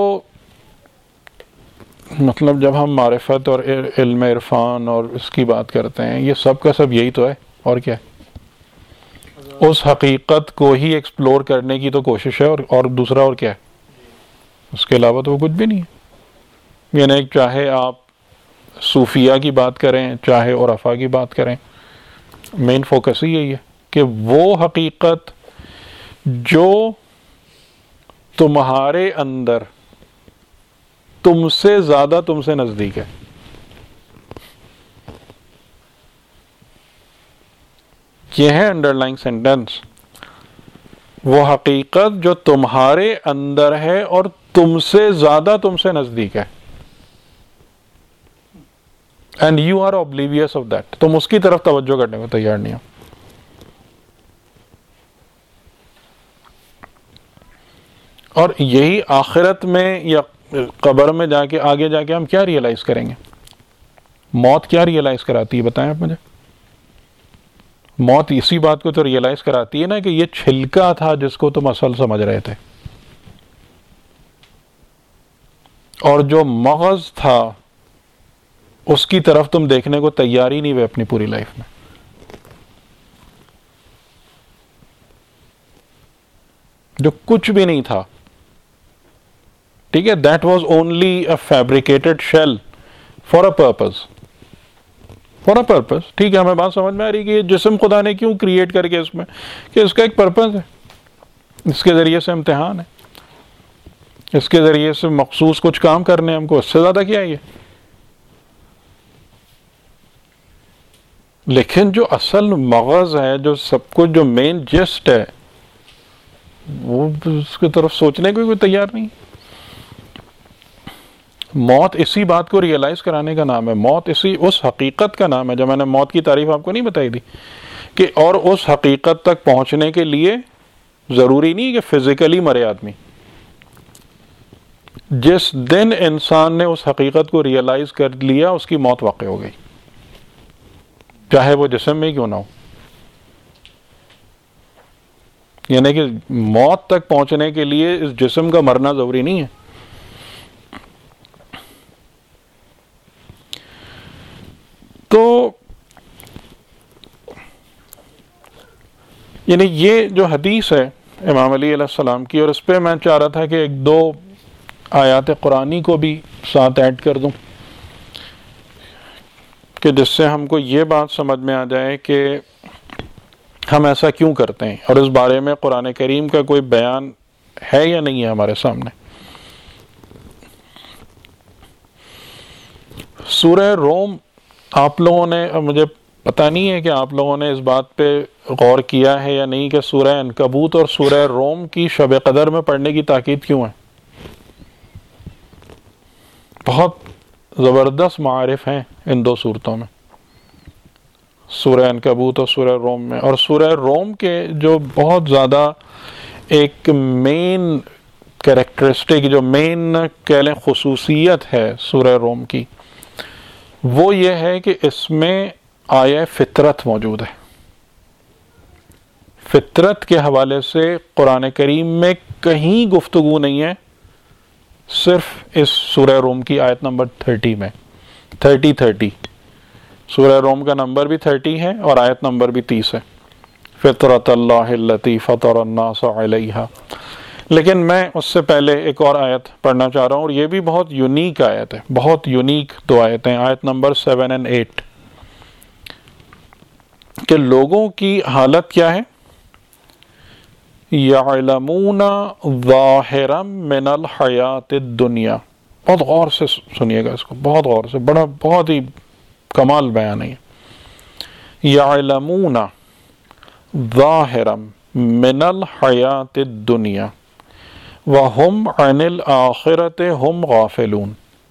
مطلب جب ہم معرفت اور علم عرفان اور اس کی بات کرتے ہیں، یہ سب کا سب یہی تو ہے، اور کیا ہے. اس حقیقت کو ہی ایکسپلور کرنے کی تو کوشش ہے، اور دوسرا اور کیا ہے، اس کے علاوہ تو وہ کچھ بھی نہیں ہے. یعنی چاہے آپ صوفیہ کی بات کریں، چاہے عرفا کی بات کریں، مین فوکس ہی یہی ہے کہ وہ حقیقت جو تمہارے اندر تم سے زیادہ تم سے نزدیک ہے. یہ ہے انڈر لائن سینٹینس. وہ حقیقت جو تمہارے اندر ہے اور تم سے زیادہ تم سے نزدیک ہے، and you are oblivious of that. تم اس کی طرف توجہ کرنے کو تیار نہیں ہو. اور یہی آخرت میں یا قبر میں جا کے آگے جا کے ہم کیا ریئلائز کریں گے؟ موت کیا ریئلائز کراتی ہے بتائیں آپ مجھے؟ موت اسی بات کو تو ریئلائز کراتی ہے نا کہ یہ چھلکا تھا جس کو تم اصل سمجھ رہے تھے، اور جو مغز تھا اس کی طرف تم دیکھنے کو تیار ہی نہیں ہوئے اپنی پوری لائف میں. جو کچھ بھی نہیں تھا ٹھیک ہے, that was only a fabricated shell for a purpose, for a purpose. ٹھیک ہے, ہمیں بات سمجھ میں آ رہی کہ یہ جسم خدا نے کیوں کریٹ کر کے اس میں, کہ اس کا ایک پرپز ہے, اس کے ذریعے سے امتحان ہے, اس کے ذریعے سے مخصوص کچھ کام کرنے ہم کو, اس سے زیادہ کیا ہے یہ. لیکن جو اصل مغز ہے, جو سب کچھ, جو مین جسٹ ہے, وہ اس کی طرف سوچنے کو کوئی تیار نہیں. موت اسی بات کو ریئلائز کرانے کا نام ہے, موت اس حقیقت کا نام ہے. جب میں نے موت کی تعریف آپ کو نہیں بتائی تھی کہ اور اس حقیقت تک پہنچنے کے لیے ضروری نہیں کہ فزیکلی مرے آدمی. جس دن انسان نے اس حقیقت کو ریئلائز کر لیا, اس کی موت واقع ہو گئی, چاہے وہ جسم میں کیوں نہ ہو. یعنی کہ موت تک پہنچنے کے لیے اس جسم کا مرنا ضروری نہیں ہے. تو یعنی یہ جو حدیث ہے امام علی علیہ السلام کی, اور اس پہ میں چاہ رہا تھا کہ ایک دو آیات قرآنی کو بھی ساتھ ایڈ کر دوں, کہ جس سے ہم کو یہ بات سمجھ میں آ جائے کہ ہم ایسا کیوں کرتے ہیں, اور اس بارے میں قرآن کریم کا کوئی بیان ہے یا نہیں ہے ہمارے سامنے. سورہ روم, آپ لوگوں نے, مجھے پتہ نہیں ہے کہ آپ لوگوں نے اس بات پہ غور کیا ہے یا نہیں کہ سورہ عنکبوت اور سورہ روم کی شب قدر میں پڑھنے کی تاکید کیوں ہے. بہت زبردست معارف ہیں ان دو صورتوں میں, سورہ عنکبوت اور سورہ روم میں. اور سورہ روم کے جو بہت زیادہ ایک مین کریکٹرسٹک, جو مین کہہ لیں خصوصیت ہے سورہ روم کی, وہ یہ ہے کہ اس میں آیہ فطرت موجود ہے. فطرت کے حوالے سے قرآن کریم میں کہیں گفتگو نہیں ہے, صرف اس سورہ روم کی آیت نمبر 30 میں. 30 سورہ روم کا نمبر بھی 30 ہے اور آیت نمبر بھی 30 ہے. فطرت اللہ التی فطر الناس علیہا. لیکن میں اس سے پہلے ایک اور آیت پڑھنا چاہ رہا ہوں, اور یہ بھی بہت یونیک آیت ہے, بہت یونیک دو آیتیں, آیت نمبر 7 اور 8, کہ لوگوں کی حالت کیا ہے. یعلمون ظاہرا من الحیات الدنیا. بہت غور سے سنیے گا اس کو, بہت غور سے, بہت ہی کمال بیان ہے. یعلمون ظاہرا من الحیات الدنیا وَهُمْ عَنِ الْآخِرَةِ هُمْ غَافِلُونَ.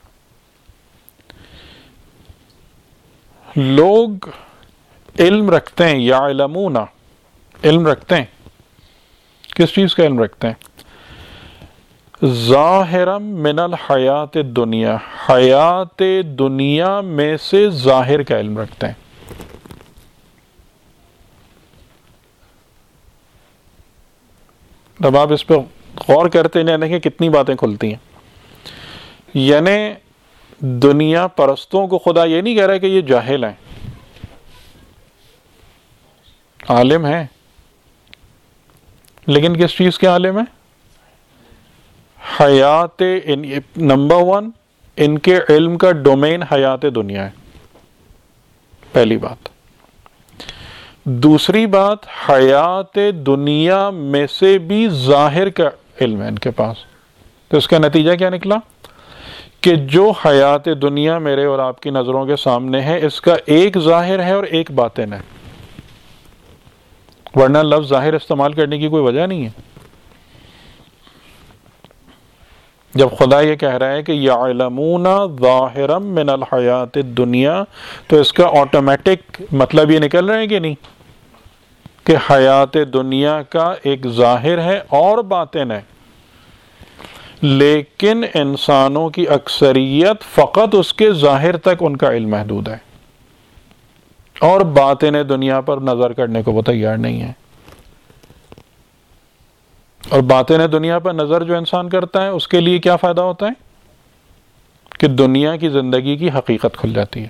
لوگ علم رکھتے ہیں, یعلمون علم رکھتے ہیں, کس چیز کا علم رکھتے ہیں؟ ظاہرا من الحیات الدنیا, حیات دنیا میں سے ظاہر کا علم رکھتے ہیں. جب آپ اس پہ غور کرتے ہیں دیکھیں کتنی باتیں کھلتی ہیں. یعنی دنیا پرستوں کو خدا یہ نہیں کہہ رہا کہ یہ جاہل ہیں, عالم ہیں, لیکن کس چیز کے عالم ہیں؟ حیات. نمبر 1 ان کے علم کا ڈومین حیات دنیا ہے, پہلی بات. دوسری بات, حیات دنیا میں سے بھی ظاہر کا علم ہے ان کے پاس. تو اس کا نتیجہ کیا نکلا کہ جو حیات دنیا میرے اور آپ کی نظروں کے سامنے ہے, اس کا ایک ظاہر ہے اور ایک باطن ہے, ورنہ لفظ ظاہر استعمال کرنے کی کوئی وجہ نہیں ہے. جب خدا یہ کہہ رہا ہے کہ یعلمون ظاہرا من الحیات الدنیا, تو اس کا آٹومیٹک مطلب یہ نکل رہا ہے کہ نہیں کہ حیات دنیا کا ایک ظاہر ہے اور باطن ہے, لیکن انسانوں کی اکثریت فقط اس کے ظاہر تک ان کا علم محدود ہے, اور باطن دنیا پر نظر کرنے کو وہ تیار نہیں ہے. اور باطن دنیا پر نظر جو انسان کرتا ہے, اس کے لیے کیا فائدہ ہوتا ہے کہ دنیا کی زندگی کی حقیقت کھل جاتی ہے.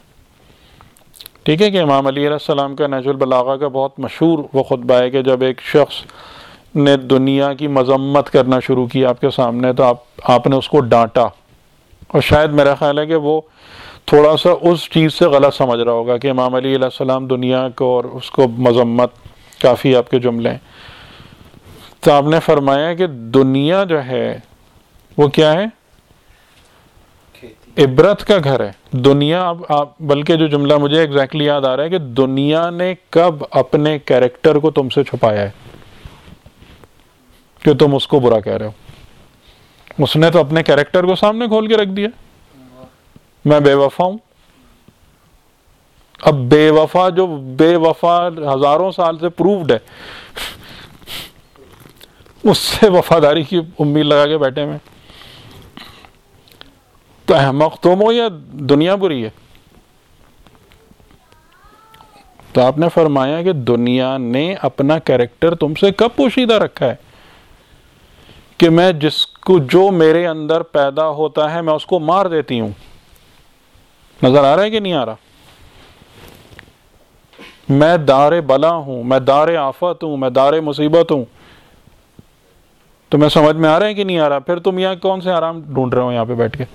ٹھیک ہے کہ امام علی علیہ السلام کا نہج البلاغہ کا بہت مشہور وہ خطبہ ہے کہ جب ایک شخص نے دنیا کی مذمت کرنا شروع کی آپ کے سامنے تو آپ نے اس کو ڈانٹا، اور شاید میرا خیال ہے کہ وہ تھوڑا سا اس چیز سے غلط سمجھ رہا ہوگا کہ امام علی علیہ السلام دنیا کو اور اس کو مذمت، کافی آپ کے جملے ہیں. تو آپ نے فرمایا کہ دنیا جو ہے وہ کیا ہے؟ عبرت کا گھر ہے. دنیا آپ بلکہ جو جملہ مجھے ایگزیکٹلی یاد آ رہا ہے کہ دنیا نے کب اپنے کیریکٹر کو تم سے چھپایا ہے کہ تم اس کو برا کہہ رہے ہو؟ اس نے تو اپنے کیریکٹر کو سامنے کھول کے رکھ دیا. میں بے وفا ہوں. اب بے وفا جو بے وفا ہزاروں سال سے پروفڈ ہے، اس سے وفاداری کی امید لگا کے بیٹھے میں، تو احمق تم ہو یا دنیا بری ہے؟ تو آپ نے فرمایا کہ دنیا نے اپنا کیریکٹر تم سے کب پوشیدہ رکھا ہے کہ میں جس کو جو میرے اندر پیدا ہوتا ہے میں اس کو مار دیتی ہوں. نظر آ رہا ہے کہ نہیں آ رہا؟ میں دار بلا ہوں، میں دار آفت ہوں، میں دار مصیبت ہوں. تمہیں سمجھ میں آ رہا ہے کہ نہیں آ رہا؟ پھر تم یہاں کون سے آرام ڈھونڈ رہے ہو یہاں پہ بیٹھ کے؟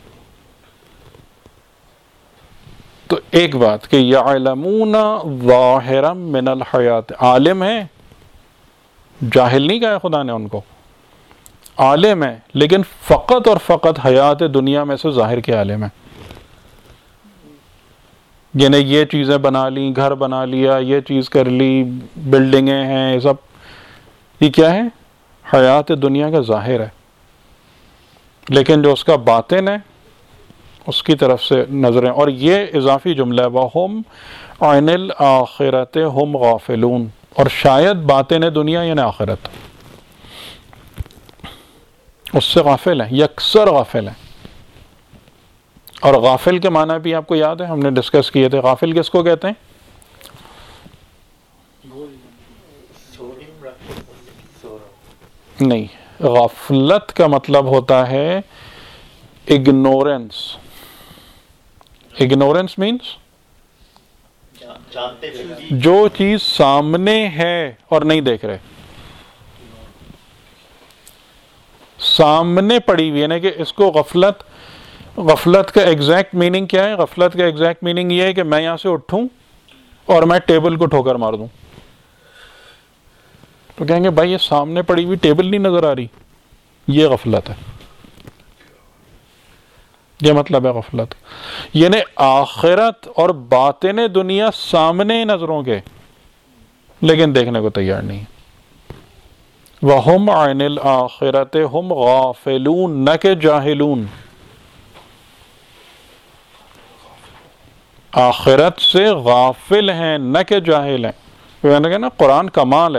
تو ایک بات کہ یعلمون ظاہرا من الحیات، عالم ہے، جاہل نہیں کہا خدا نے ان کو، عالم ہے، لیکن فقط اور فقط حیات دنیا میں سے ظاہر کے عالم ہے. یعنی یہ چیزیں بنا لی، گھر بنا لیا، یہ چیز کر لی، بلڈنگیں ہیں، یہ سب، یہ کیا ہے؟ حیات دنیا کا ظاہر ہے. لیکن جو اس کا باطن ہے اس کی طرف سے نظریں. اور یہ اضافی جملہ ہے، وَهُمْ عَنِ الْآخِرَةِ هُمْ غَافِلُونَ، اور شاید باطن دنیا یعنی آخرت اس سے غافل ہیں، یکسر غافل ہیں. اور غافل کے معنی بھی آپ کو یاد ہے، ہم نے ڈسکس کیے تھے. غافل کس کو کہتے ہیں؟ نہیں، غفلت کا مطلب ہوتا ہے اگنورنس. اگنورنس مینس جو چیز سامنے ہے اور نہیں دیکھ رہے، سامنے پڑی ہوئی ہے. کہ اس کو غفلت کا ایگزیکٹ میننگ کیا ہے؟ غفلت کا ایگزیکٹ میننگ یہ ہے کہ میں یہاں سے اٹھوں اور میں ٹیبل کو ٹھوکر مار دوں. تو کہیں گے بھائی یہ سامنے پڑی ہوئی ٹیبل نہیں نظر آ رہی، یہ غفلت ہے. یہ مطلب ہے غفلت. یعنی آخرت اور باطن دنیا سامنے نظروں کے، لیکن دیکھنے کو تیار نہیں. وَهُمْ عَنِ الْآخِرَةِ هُمْ غَافِلُونَ، نہ کہ جاہلون. آخرت سے غافل ہیں نہ کہ جاہل ہیں. میں نے کہا نا قرآن کمال ہے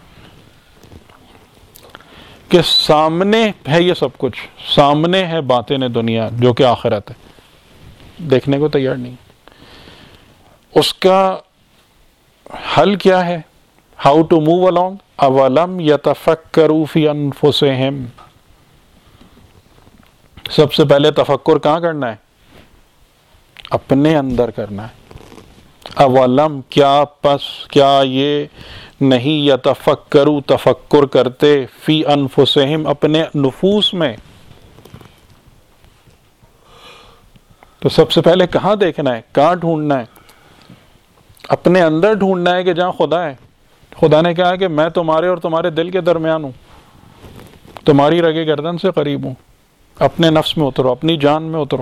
کہ سامنے ہے یہ سب کچھ، سامنے ہے باطن دنیا جو کہ آخرت ہے، دیکھنے کو تیار نہیں. اس کا حل کیا ہے؟ How to move along؟ اولم یتفکروا فی انفسہم. سب سے پہلے تفکر کہاں کرنا ہے؟ اپنے اندر کرنا ہے. اولم کیا یہ نہیں یتفکروا تفکر کرتے فی انفسہم اپنے نفوس میں. تو سب سے پہلے کہاں دیکھنا ہے؟ کہاں ڈھونڈنا ہے؟ اپنے اندر ڈھونڈنا ہے کہ جہاں خدا ہے. خدا نے کہا کہ میں تمہارے اور تمہارے دل کے درمیان ہوں، تمہاری رگے گردن سے قریب ہوں. اپنے نفس میں اترو، اپنی جان میں اترو،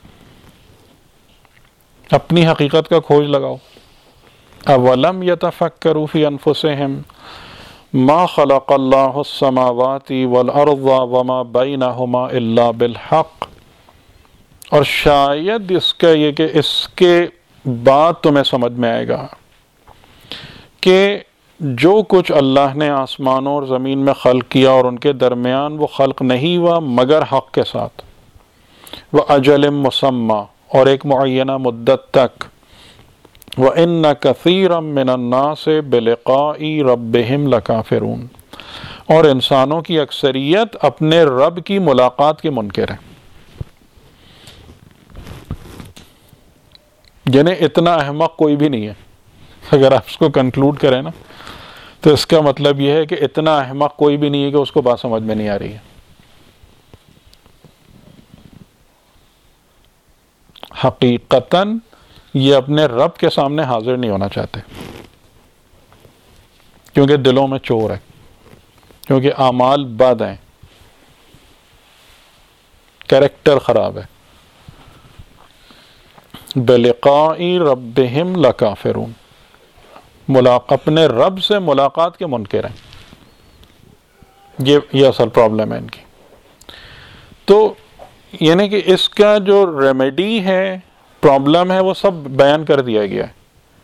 اپنی حقیقت کا کھوج لگاؤ. اولم یتفکروا فی انفسہم ما خلق اللہ السماوات والارض وما بینہما الا بالحق. اور شاید اس کا یہ کہ اس کے بعد تمہیں سمجھ میں آئے گا کہ جو کچھ اللہ نے آسمانوں اور زمین میں خلق کیا اور ان کے درمیان وہ خلق نہیں ہوا مگر حق کے ساتھ، وَأَجَلٍ مُّسَمَّى، اور ایک معینہ مدت تک، وَإِنَّ كَثِيرًا مِّنَ النَّاسِ بِلِقَاءِ رَبِّهِمْ لَكَافِرُونَ، اور انسانوں کی اکثریت اپنے رب کی ملاقات کے منکر ہیں. یعنی اتنا احمق کوئی بھی نہیں ہے اگر آپ اس کو کنکلوڈ کریں نا. تو اس کا مطلب یہ ہے کہ اتنا احمق کوئی بھی نہیں ہے کہ اس کو بات سمجھ میں نہیں آ رہی ہے. حقیقتاً یہ اپنے رب کے سامنے حاضر نہیں ہونا چاہتے، کیونکہ دلوں میں چور ہے، کیونکہ اعمال بد ہیں، کریکٹر خراب ہے. بلقاء ربہم لکافرون، اپنے رب سے ملاقات کے منکر ہیں. یہ اصل پرابلم ہے ان کی. تو یعنی کہ اس کا جو ریمیڈی ہے، پرابلم ہے، وہ سب بیان کر دیا گیا ہے.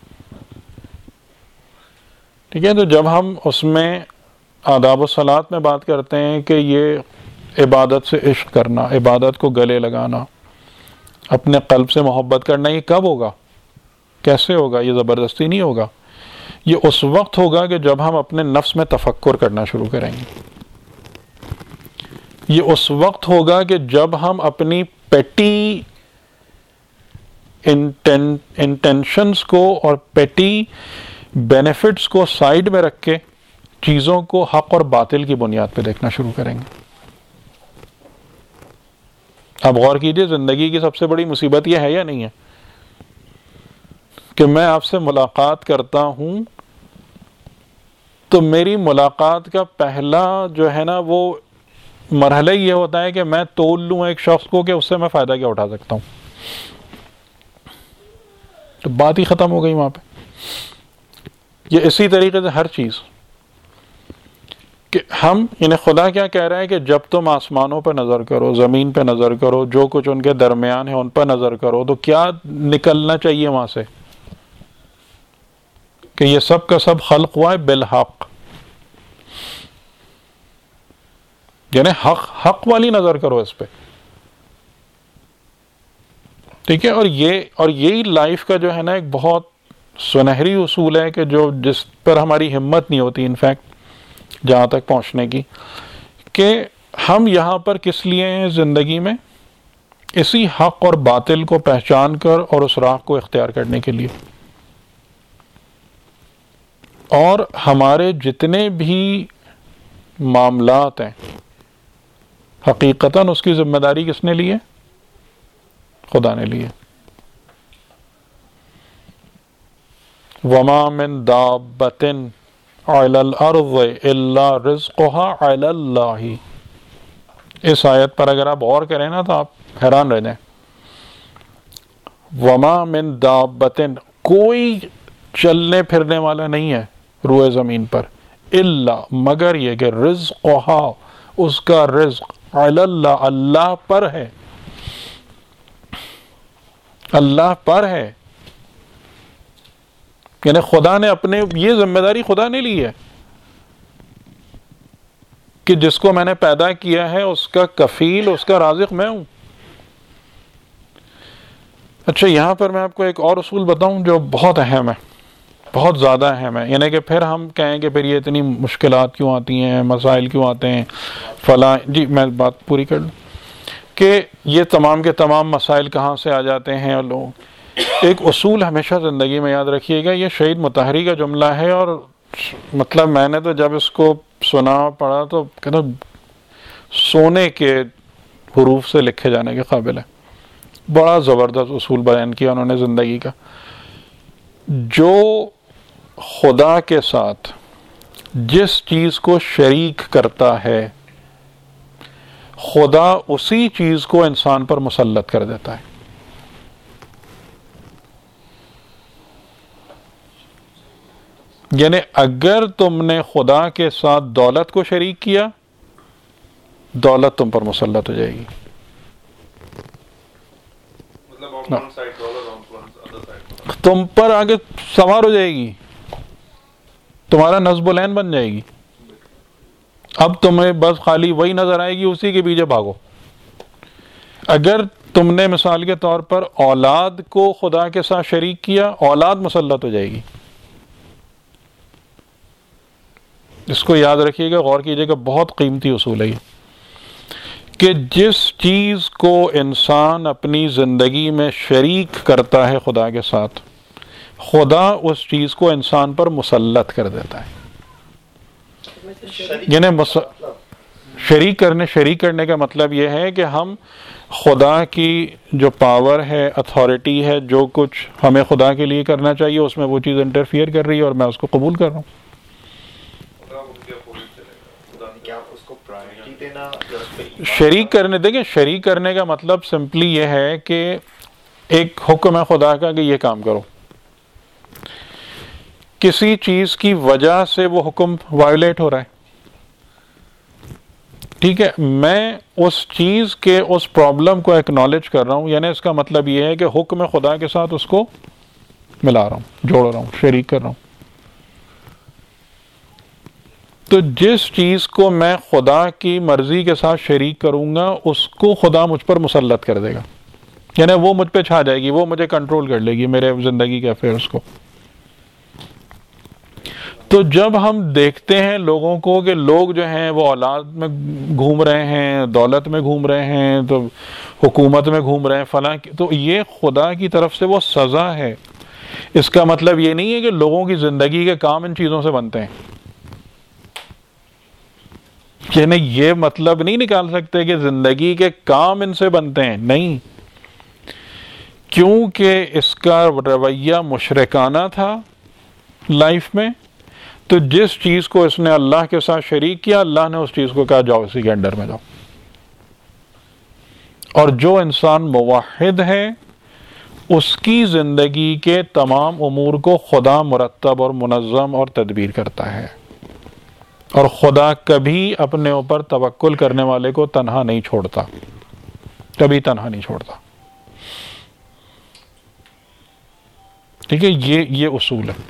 ٹھیک ہے. تو جب ہم اس میں آداب الصلاۃ میں بات کرتے ہیں کہ یہ عبادت سے عشق کرنا، عبادت کو گلے لگانا، اپنے قلب سے محبت کرنا، یہ کب ہوگا، کیسے ہوگا؟ یہ زبردستی نہیں ہوگا. یہ اس وقت ہوگا کہ جب ہم اپنے نفس میں تفکر کرنا شروع کریں گے. یہ اس وقت ہوگا کہ جب ہم اپنی پیٹی انٹینشنز کو اور پیٹی بینیفٹس کو سائیڈ میں رکھ کے چیزوں کو حق اور باطل کی بنیاد پہ دیکھنا شروع کریں گے. اب غور کیجئے، زندگی کی سب سے بڑی مصیبت یہ ہے یا نہیں ہے کہ میں آپ سے ملاقات کرتا ہوں تو میری ملاقات کا پہلا جو ہے نا وہ مرحلہ یہ ہوتا ہے کہ میں تول لوں ایک شخص کو کہ اس سے میں فائدہ کیا اٹھا سکتا ہوں. تو بات ہی ختم ہو گئی وہاں پہ. یہ اسی طریقے سے ہر چیز کہ ہم یعنی خدا کیا کہہ رہا ہے کہ جب تم آسمانوں پہ نظر کرو، زمین پہ نظر کرو، جو کچھ ان کے درمیان ہے ان پہ نظر کرو، تو کیا نکلنا چاہیے وہاں سے کہ یہ سب کا سب خلق ہوا ہے بالحق. یعنی حق والی نظر کرو اس پہ. ٹھیک ہے. اور یہی لائف کا جو ہے نا ایک بہت سنہری اصول ہے کہ جس پر ہماری ہمت نہیں ہوتی انفیکٹ جہاں تک پہنچنے کی، کہ ہم یہاں پر کس لیے ہیں زندگی میں، اسی حق اور باطل کو پہچان کر اور اس راہ کو اختیار کرنے کے لیے. اور ہمارے جتنے بھی معاملات ہیں حقیقتاً اس کی ذمہ داری کس نے لی ہے؟ خدا نے لی ہے. وَمَا مِن دَابَّةٍ عَلَى الْأَرْضِ إِلَّا رِزْقُهَا عَلَى اللَّهِ. اس آیت پر اگر آپ غور کریں نا تو آپ حیران رہ جائیں. وَمَا مِن دَابَّةٍ، کوئی چلنے پھرنے والا نہیں ہے روئے زمین پر، الا مگر یہ کہ رزقها، اس کا رزق، علی اللہ، اللہ پر ہے، اللہ پر ہے. یعنی خدا نے اپنے یہ ذمہ داری خدا نے لی ہے کہ جس کو میں نے پیدا کیا ہے اس کا کفیل، اس کا رازق میں ہوں. اچھا یہاں پر میں آپ کو ایک اور اصول بتاؤں جو بہت اہم ہے، بہت زیادہ اہم ہے. یعنی کہ پھر ہم کہیں کہ پھر یہ اتنی مشکلات کیوں آتی ہیں، مسائل کیوں آتے ہیں فلاں. جی میں بات پوری کر لوں کہ یہ تمام کے تمام مسائل کہاں سے آ جاتے ہیں. اور لوگ ایک اصول ہمیشہ زندگی میں یاد رکھیے گا، یہ شہید مطہری کا جملہ ہے، اور مطلب میں نے تو جب اس کو سنا پڑھا تو کہتا سونے کے حروف سے لکھے جانے کے قابل ہے. بڑا زبردست اصول بیان کیا انہوں نے زندگی کا. جو خدا کے ساتھ جس چیز کو شریک کرتا ہے، خدا اسی چیز کو انسان پر مسلط کر دیتا ہے. یعنی اگر تم نے خدا کے ساتھ دولت کو شریک کیا، دولت تم پر مسلط ہو جائے گی. تم پر آگے سوار ہو جائے گی، تمہارا نصب العین بن جائے گی. اب تمہیں بس خالی وہی نظر آئے گی، اسی کے پیچھے بھاگو. اگر تم نے مثال کے طور پر اولاد کو خدا کے ساتھ شریک کیا، اولاد مسلط ہو جائے گی. اس کو یاد رکھیے گا، غور کیجیے گا، بہت قیمتی اصول ہے یہ کہ جس چیز کو انسان اپنی زندگی میں شریک کرتا ہے خدا کے ساتھ، خدا اس چیز کو انسان پر مسلط کر دیتا ہے. یعنی شریک کرنے کا مطلب یہ ہے کہ ہم خدا کی جو پاور ہے، اتھارٹی ہے، جو کچھ ہمیں خدا کے لیے کرنا چاہیے اس میں وہ چیز انٹرفیئر کر رہی ہے اور میں اس کو قبول کر رہا ہوں. شریک کرنے کا مطلب سمپلی یہ ہے کہ ایک حکم ہے خدا کا کہ یہ کام کرو، کسی چیز کی وجہ سے وہ حکم وائلیٹ ہو رہا ہے، ٹھیک ہے، میں اس چیز کے اس پرابلم کو ایکنالج کر رہا ہوں، یعنی اس کا مطلب یہ ہے کہ حکم خدا کے ساتھ اس کو ملا رہا ہوں، جوڑ رہا ہوں، شریک کر رہا ہوں. تو جس چیز کو میں خدا کی مرضی کے ساتھ شریک کروں گا اس کو خدا مجھ پر مسلط کر دے گا، یعنی وہ مجھ پہ چھا جائے گی، وہ مجھے کنٹرول کر لے گی میرے زندگی کے افیئرس کو. تو جب ہم دیکھتے ہیں لوگوں کو کہ لوگ جو ہیں وہ اولاد میں گھوم رہے ہیں، دولت میں گھوم رہے ہیں، تو حکومت میں گھوم رہے ہیں فلاں، تو یہ خدا کی طرف سے وہ سزا ہے. اس کا مطلب یہ نہیں ہے کہ لوگوں کی زندگی کے کام ان چیزوں سے بنتے ہیں، یعنی یہ مطلب نہیں نکال سکتے کہ زندگی کے کام ان سے بنتے ہیں، نہیں، کیونکہ اس کا رویہ مشرکانہ تھا لائف میں. تو جس چیز کو اس نے اللہ کے ساتھ شریک کیا، اللہ نے اس چیز کو کہا جاؤ اسی کے انڈر میں جاؤ. اور جو انسان موحد ہے اس کی زندگی کے تمام امور کو خدا مرتب اور منظم اور تدبیر کرتا ہے، اور خدا کبھی اپنے اوپر توکل کرنے والے کو تنہا نہیں چھوڑتا، کبھی تنہا نہیں چھوڑتا. ٹھیک ہے، یہ اصول ہے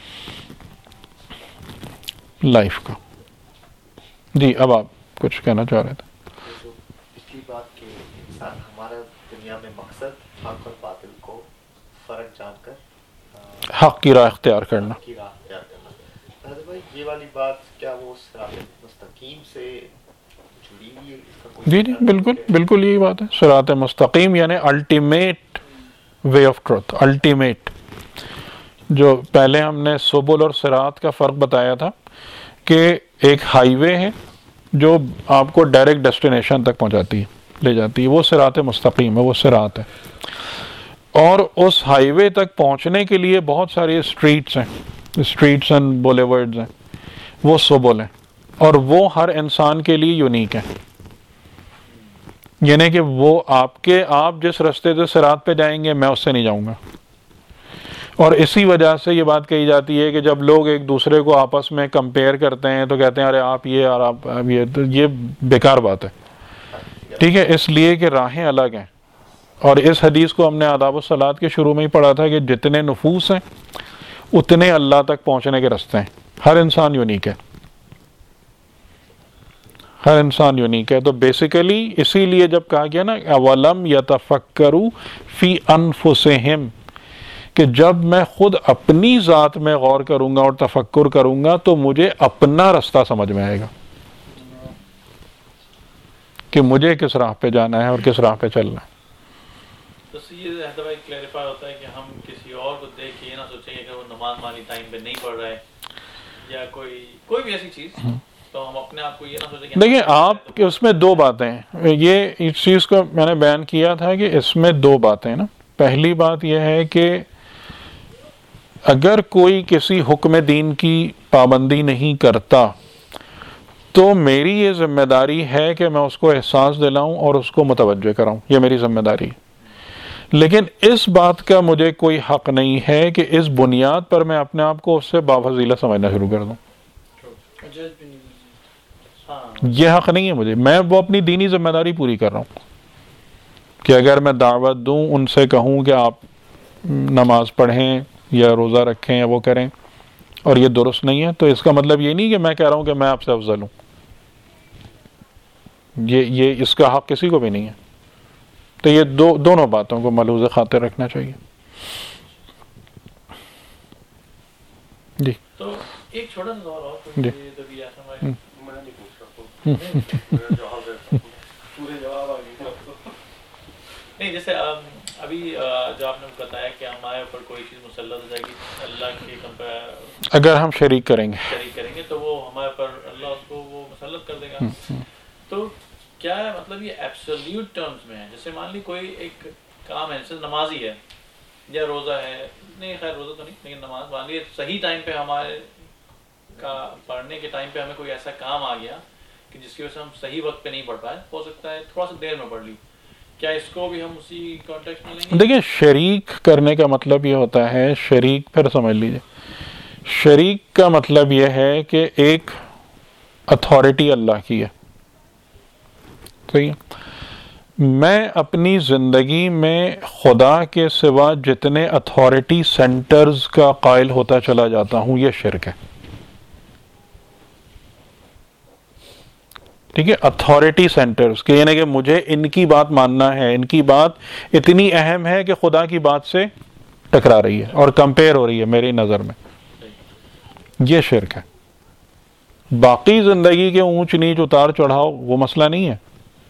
لائف کا. جی اب آپ کچھ کہنا چاہ رہے تھے. پچھلی بات کہ انسان ہمارا دنیا میں مقصد حق اور باطل کو فرق جان کر حق کی راہ اختیار کرنا. بھائی یہ والی بات کیا وہ صراط مستقیم سے جڑی ہوئی ہے؟ جی جی بالکل یہی بات ہے. صراط مستقیم یعنی ultimate way of truth. Ultimate, جو پہلے ہم نے سبل اور صراط کا فرق بتایا تھا کہ ایک ہائی وے ہے جو آپ کو ڈائریکٹ ڈیسٹینیشن تک پہنچاتی ہے، لے جاتی ہے، وہ صراط مستقیم ہے، وہ صراط ہے. اور اس ہائی وے تک پہنچنے کے لیے بہت ساری اسٹریٹس ہیں، اسٹریٹس اینڈ بولیورڈز ہیں، وہ سبل ہیں، اور وہ ہر انسان کے لیے یونیک ہیں. یعنی کہ وہ آپ جس رستے سے صراط پہ جائیں گے میں اس سے نہیں جاؤں گا. اور اسی وجہ سے یہ بات کہی جاتی ہے کہ جب لوگ ایک دوسرے کو آپس میں کمپیئر کرتے ہیں تو کہتے ہیں ارے آپ یہ اور آپ یہ، تو یہ بیکار بات ہے. ٹھیک ہے، اس لیے کہ راہیں الگ ہیں. اور اس حدیث کو ہم نے آداب الصلاۃ کے شروع میں ہی پڑھا تھا کہ جتنے نفوس ہیں اتنے اللہ تک پہنچنے کے رستے ہیں. ہر انسان یونیک ہے، ہر انسان یونیک ہے. تو بیسیکلی اسی لیے جب کہا گیا نا اولم یتفکروا فی انفسہم، کہ جب میں خود اپنی ذات میں غور کروں گا اور تفکر کروں گا تو مجھے اپنا رستہ سمجھ میں آئے گا کہ مجھے کس راہ پہ جانا ہے اور کس راہ پہ چلنا ہے. تو یہ کلیریفائی ہوتا ہے کہ ہم کسی اور کو دیکھ کے یہ نہ سوچیں کہ وہ نماز مانی ٹائم پہ نہیں پڑھ رہا ہے یا کوئی بھی ایسی چیز، تو ہم اپنے آپ کو یہ نہ سوچیں کہ دیکھیں آپ اس میں دو باتیں ہیں. یہ اس چیز کو میں نے بیان کیا تھا کہ اس میں دو باتیں نا. پہلی بات یہ ہے کہ اگر کوئی کسی حکم دین کی پابندی نہیں کرتا تو میری یہ ذمہ داری ہے کہ میں اس کو احساس دلاؤں اور اس کو متوجہ کراؤں، یہ میری ذمہ داری ہے. لیکن اس بات کا مجھے کوئی حق نہیں ہے کہ اس بنیاد پر میں اپنے آپ کو اس سے بافضیلہ سمجھنا شروع کر دوں. یہ حق نہیں ہے مجھے. میں وہ اپنی دینی ذمہ داری پوری کر رہا ہوں کہ اگر میں دعوت دوں، ان سے کہوں کہ آپ نماز پڑھیں یا روزہ رکھیں یا وہ کریں، اور یہ درست نہیں ہے، تو اس کا مطلب یہ نہیں کہ میں کہہ رہا ہوں کہ میں آپ سے افضل ہوں. یہ اس کا حق کسی کو بھی نہیں ہے. تو یہ دونوں باتوں کو ملحوظ خاطر رکھنا چاہیے. جی تو ایک چھوٹا سا سوال اور جی نہیں، جیسے ابھی جو آپ نے بتایا کہ ہمارے اوپر کوئی چیز مسلط ہو جائے گی اللہ کے اگر ہم شریک کریں گے تو وہ ہمارے اوپر اللہ اس کو تو کیا ہے مطلب یہ ایبسولوٹ ٹرمز میں ہے؟ جیسے مان لی کوئی ایک کام ہے جیسے نمازی ہے یا روزہ ہے، نہیں خیر روزہ تو نہیں لیکن نماز، مان لی صحیح ٹائم پہ ہمارے کا پڑھنے کے ٹائم پہ ہمیں کوئی ایسا کام آ گیا کہ جس کی وجہ سے ہم صحیح وقت پہ نہیں پڑھ پائے، ہو سکتا ہے تھوڑا سا دیر میں پڑھ لی، کیا اس کو بھی ہم اسی کانٹیکسٹ میں لیں گے؟ دیکھیں شریک کرنے کا مطلب یہ ہوتا ہے، شریک پھر سمجھ لیجیے، شریک کا مطلب یہ ہے کہ ایک اتھارٹی اللہ کی ہے، صحیح ہے؟ میں اپنی زندگی میں خدا کے سوا جتنے اتھارٹی سینٹرز کا قائل ہوتا چلا جاتا ہوں، یہ شرک ہے، ٹھیک ہے؟ اتھارٹی سینٹرز کہ یعنی کہ مجھے ان کی بات ماننا ہے، ان کی بات اتنی اہم ہے کہ خدا کی بات سے ٹکرا رہی ہے اور کمپیئر ہو رہی ہے میری نظر میں، یہ شرک ہے۔ باقی زندگی کے اونچ نیچ اتار چڑھاؤ وہ مسئلہ نہیں ہے،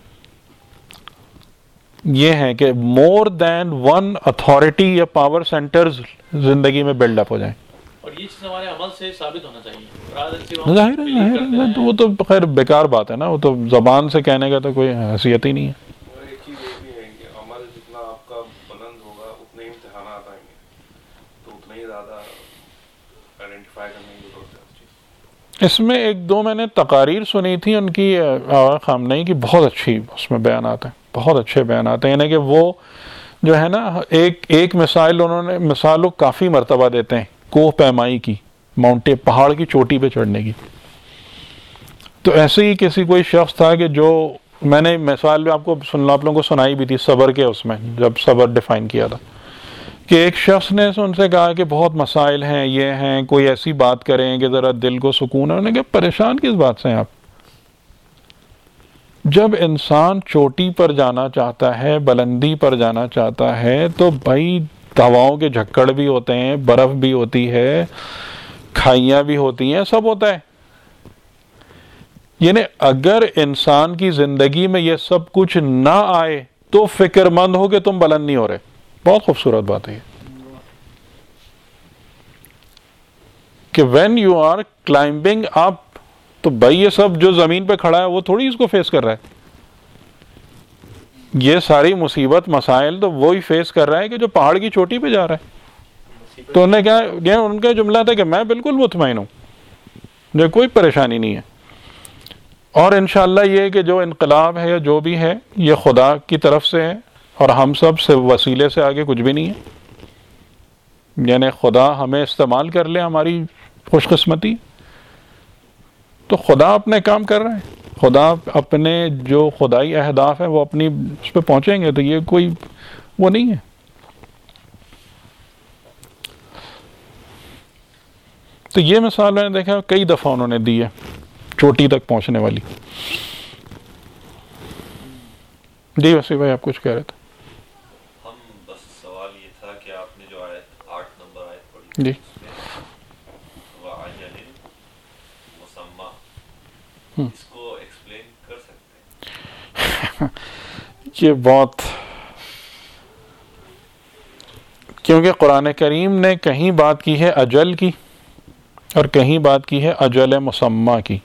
یہ ہے کہ مور دین ون اتھارٹی یا پاور سینٹرز زندگی میں بلڈ اپ ہو جائیں، اور یہ چیز ہمارے عمل سے ثابت ہونا چاہیے۔ ظاہر ہے وہ تو خیر بیکار بات ہے نا، وہ تو زبان سے کہنے کا تو کوئی حیثیت ہی نہیں ہے۔ اور ایک چیز یہ بھی ہے کہ عمل جتنا آپ کا بلند ہوگا اتنے امتحانات آئیں گے، تو اتنا ہی زیادہ آئیڈینٹیفائی کرنے کی ضرورت ہے اس چیز۔ اس میں ایک دو میں نے تقاریر سنی تھی ان کی آغا خامنئی کی، بہت اچھی اس میں بیانات ہیں، بہت اچھے بیانات ہیں، یعنی کہ وہ جو ہے نا ایک مثال انہوں نے مثال کافی مرتبہ دیتے ہیں کوہ پیمائی کی، ماؤنٹین پہاڑ کی چوٹی پہ چڑھنے کی۔ تو ایسے ہی کسی کوئی شخص تھا کہ جو میں نے مثال بھی آپ لوگوں کو سنائی بھی تھی صبر کے، اس میں جب صبر ڈیفائن کیا تھا کہ ایک شخص نے ان سے کہا کہ بہت مسائل ہیں، یہ ہیں، کوئی ایسی بات کریں کہ ذرا دل کو سکون ہے۔ انہوں نے کہا پریشان کس بات سے ہیں آپ؟ جب انسان چوٹی پر جانا چاہتا ہے، بلندی پر جانا چاہتا ہے، تو بھائی ہواؤں کے جھکڑ بھی ہوتے ہیں، برف بھی ہوتی ہے، کھائیاں بھی ہوتی ہیں، سب ہوتا ہے۔ یعنی اگر انسان کی زندگی میں یہ سب کچھ نہ آئے تو فکر مند ہو کہ تم بلند نہیں ہو رہے۔ بہت خوبصورت بات ہے یہ کہ when you are climbing up, تو بھائی یہ سب جو زمین پہ کھڑا ہے وہ تھوڑی اس کو فیس کر رہا ہے، یہ ساری مصیبت مسائل تو وہی فیس کر رہا ہے کہ جو پہاڑ کی چوٹی پہ جا رہا ہے۔ تو انہوں نے کہا، ان کا جملہ تھا کہ میں بالکل مطمئن ہوں، مجھے کوئی پریشانی نہیں ہے، اور انشاءاللہ یہ کہ جو انقلاب ہے یا جو بھی ہے یہ خدا کی طرف سے ہے، اور ہم سب سے وسیلے سے آگے کچھ بھی نہیں ہے، یعنی خدا ہمیں استعمال کر لے ہماری خوش قسمتی، تو خدا اپنے کام کر رہے ہیں، خدا اپنے جو خدائی اہداف ہیں وہ اپنی اس پہ پہنچیں گے، تو یہ کوئی وہ نہیں ہے۔ تو یہ مثال میں نے دیکھا کئی دفعہ انہوں نے دی ہے چوٹی تک پہنچنے والی۔ جی وسیع بھائی آپ کچھ کہہ رہے تھے؟ ہم بس سوال یہ تھا کہ آپ نے جو آیت 8 نمبر آیت پڑھی جی وَعَجَلٍ مُّسَمًّى، اس کو ایکسپلین کر سکتے ہیں؟ یہ بہت، کیونکہ قرآن کریم نے کہیں بات کی ہے اجل کی اور کہیں بات کی ہے اجل مسمى کی۔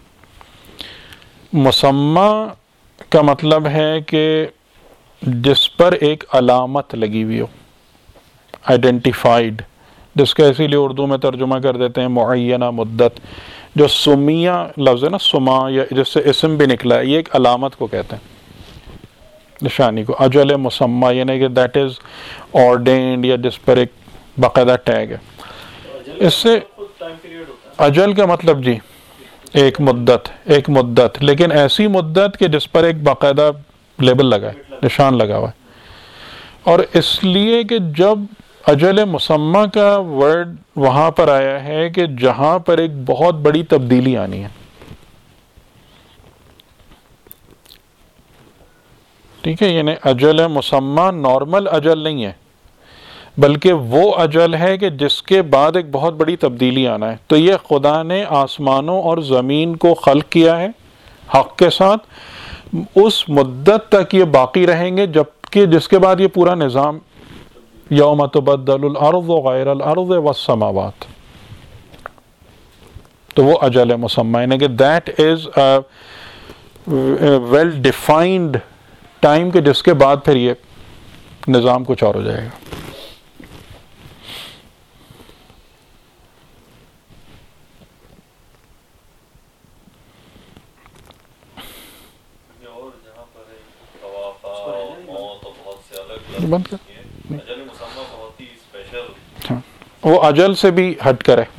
مسمى کا مطلب ہے کہ جس پر ایک علامت لگی ہوئی ہو، آئیڈینٹیفائڈ، جس کا اسی لیے اردو میں ترجمہ کر دیتے ہیں معینہ مدت۔ جو سمیہ لفظ ہے نا، سما، یا جس سے اسم بھی نکلا ہے، یہ ایک علامت کو کہتے ہیں، نشانی کو۔ اجل مسمى یعنی کہ دیٹ از آرڈینڈ، یا جس پر ایک باقاعدہ ٹیگ ہے۔ اس سے اجل کا مطلب جی ایک مدت، لیکن ایسی مدت کہ جس پر ایک باقاعدہ لیبل لگا ہے، نشان لگا ہوا ہے۔ اور اس لیے کہ جب اجل مسمى کا ورڈ وہاں پر آیا ہے کہ جہاں پر ایک بہت بڑی تبدیلی آنی ہے، ٹھیک ہے، یعنی اجل مسمى نارمل اجل نہیں ہے، بلکہ وہ اجل ہے کہ جس کے بعد ایک بہت بڑی تبدیلی آنا ہے۔ تو یہ خدا نے آسمانوں اور زمین کو خلق کیا ہے حق کے ساتھ، اس مدت تک یہ باقی رہیں گے جبکہ جس کے بعد یہ پورا نظام یوم تبدل الارض غیر الارض والسماوات، تو وہ اجل مسمى یعنی کہ that is well defined time کے جس کے بعد پھر یہ نظام کچھ اور ہو جائے گا. اور جہاں پر توافع موت اور بہت سے الگ بند کر. اجل مسمى بہت ہی اسپیشل. وہ اجل سے بھی ہٹ کر ہے.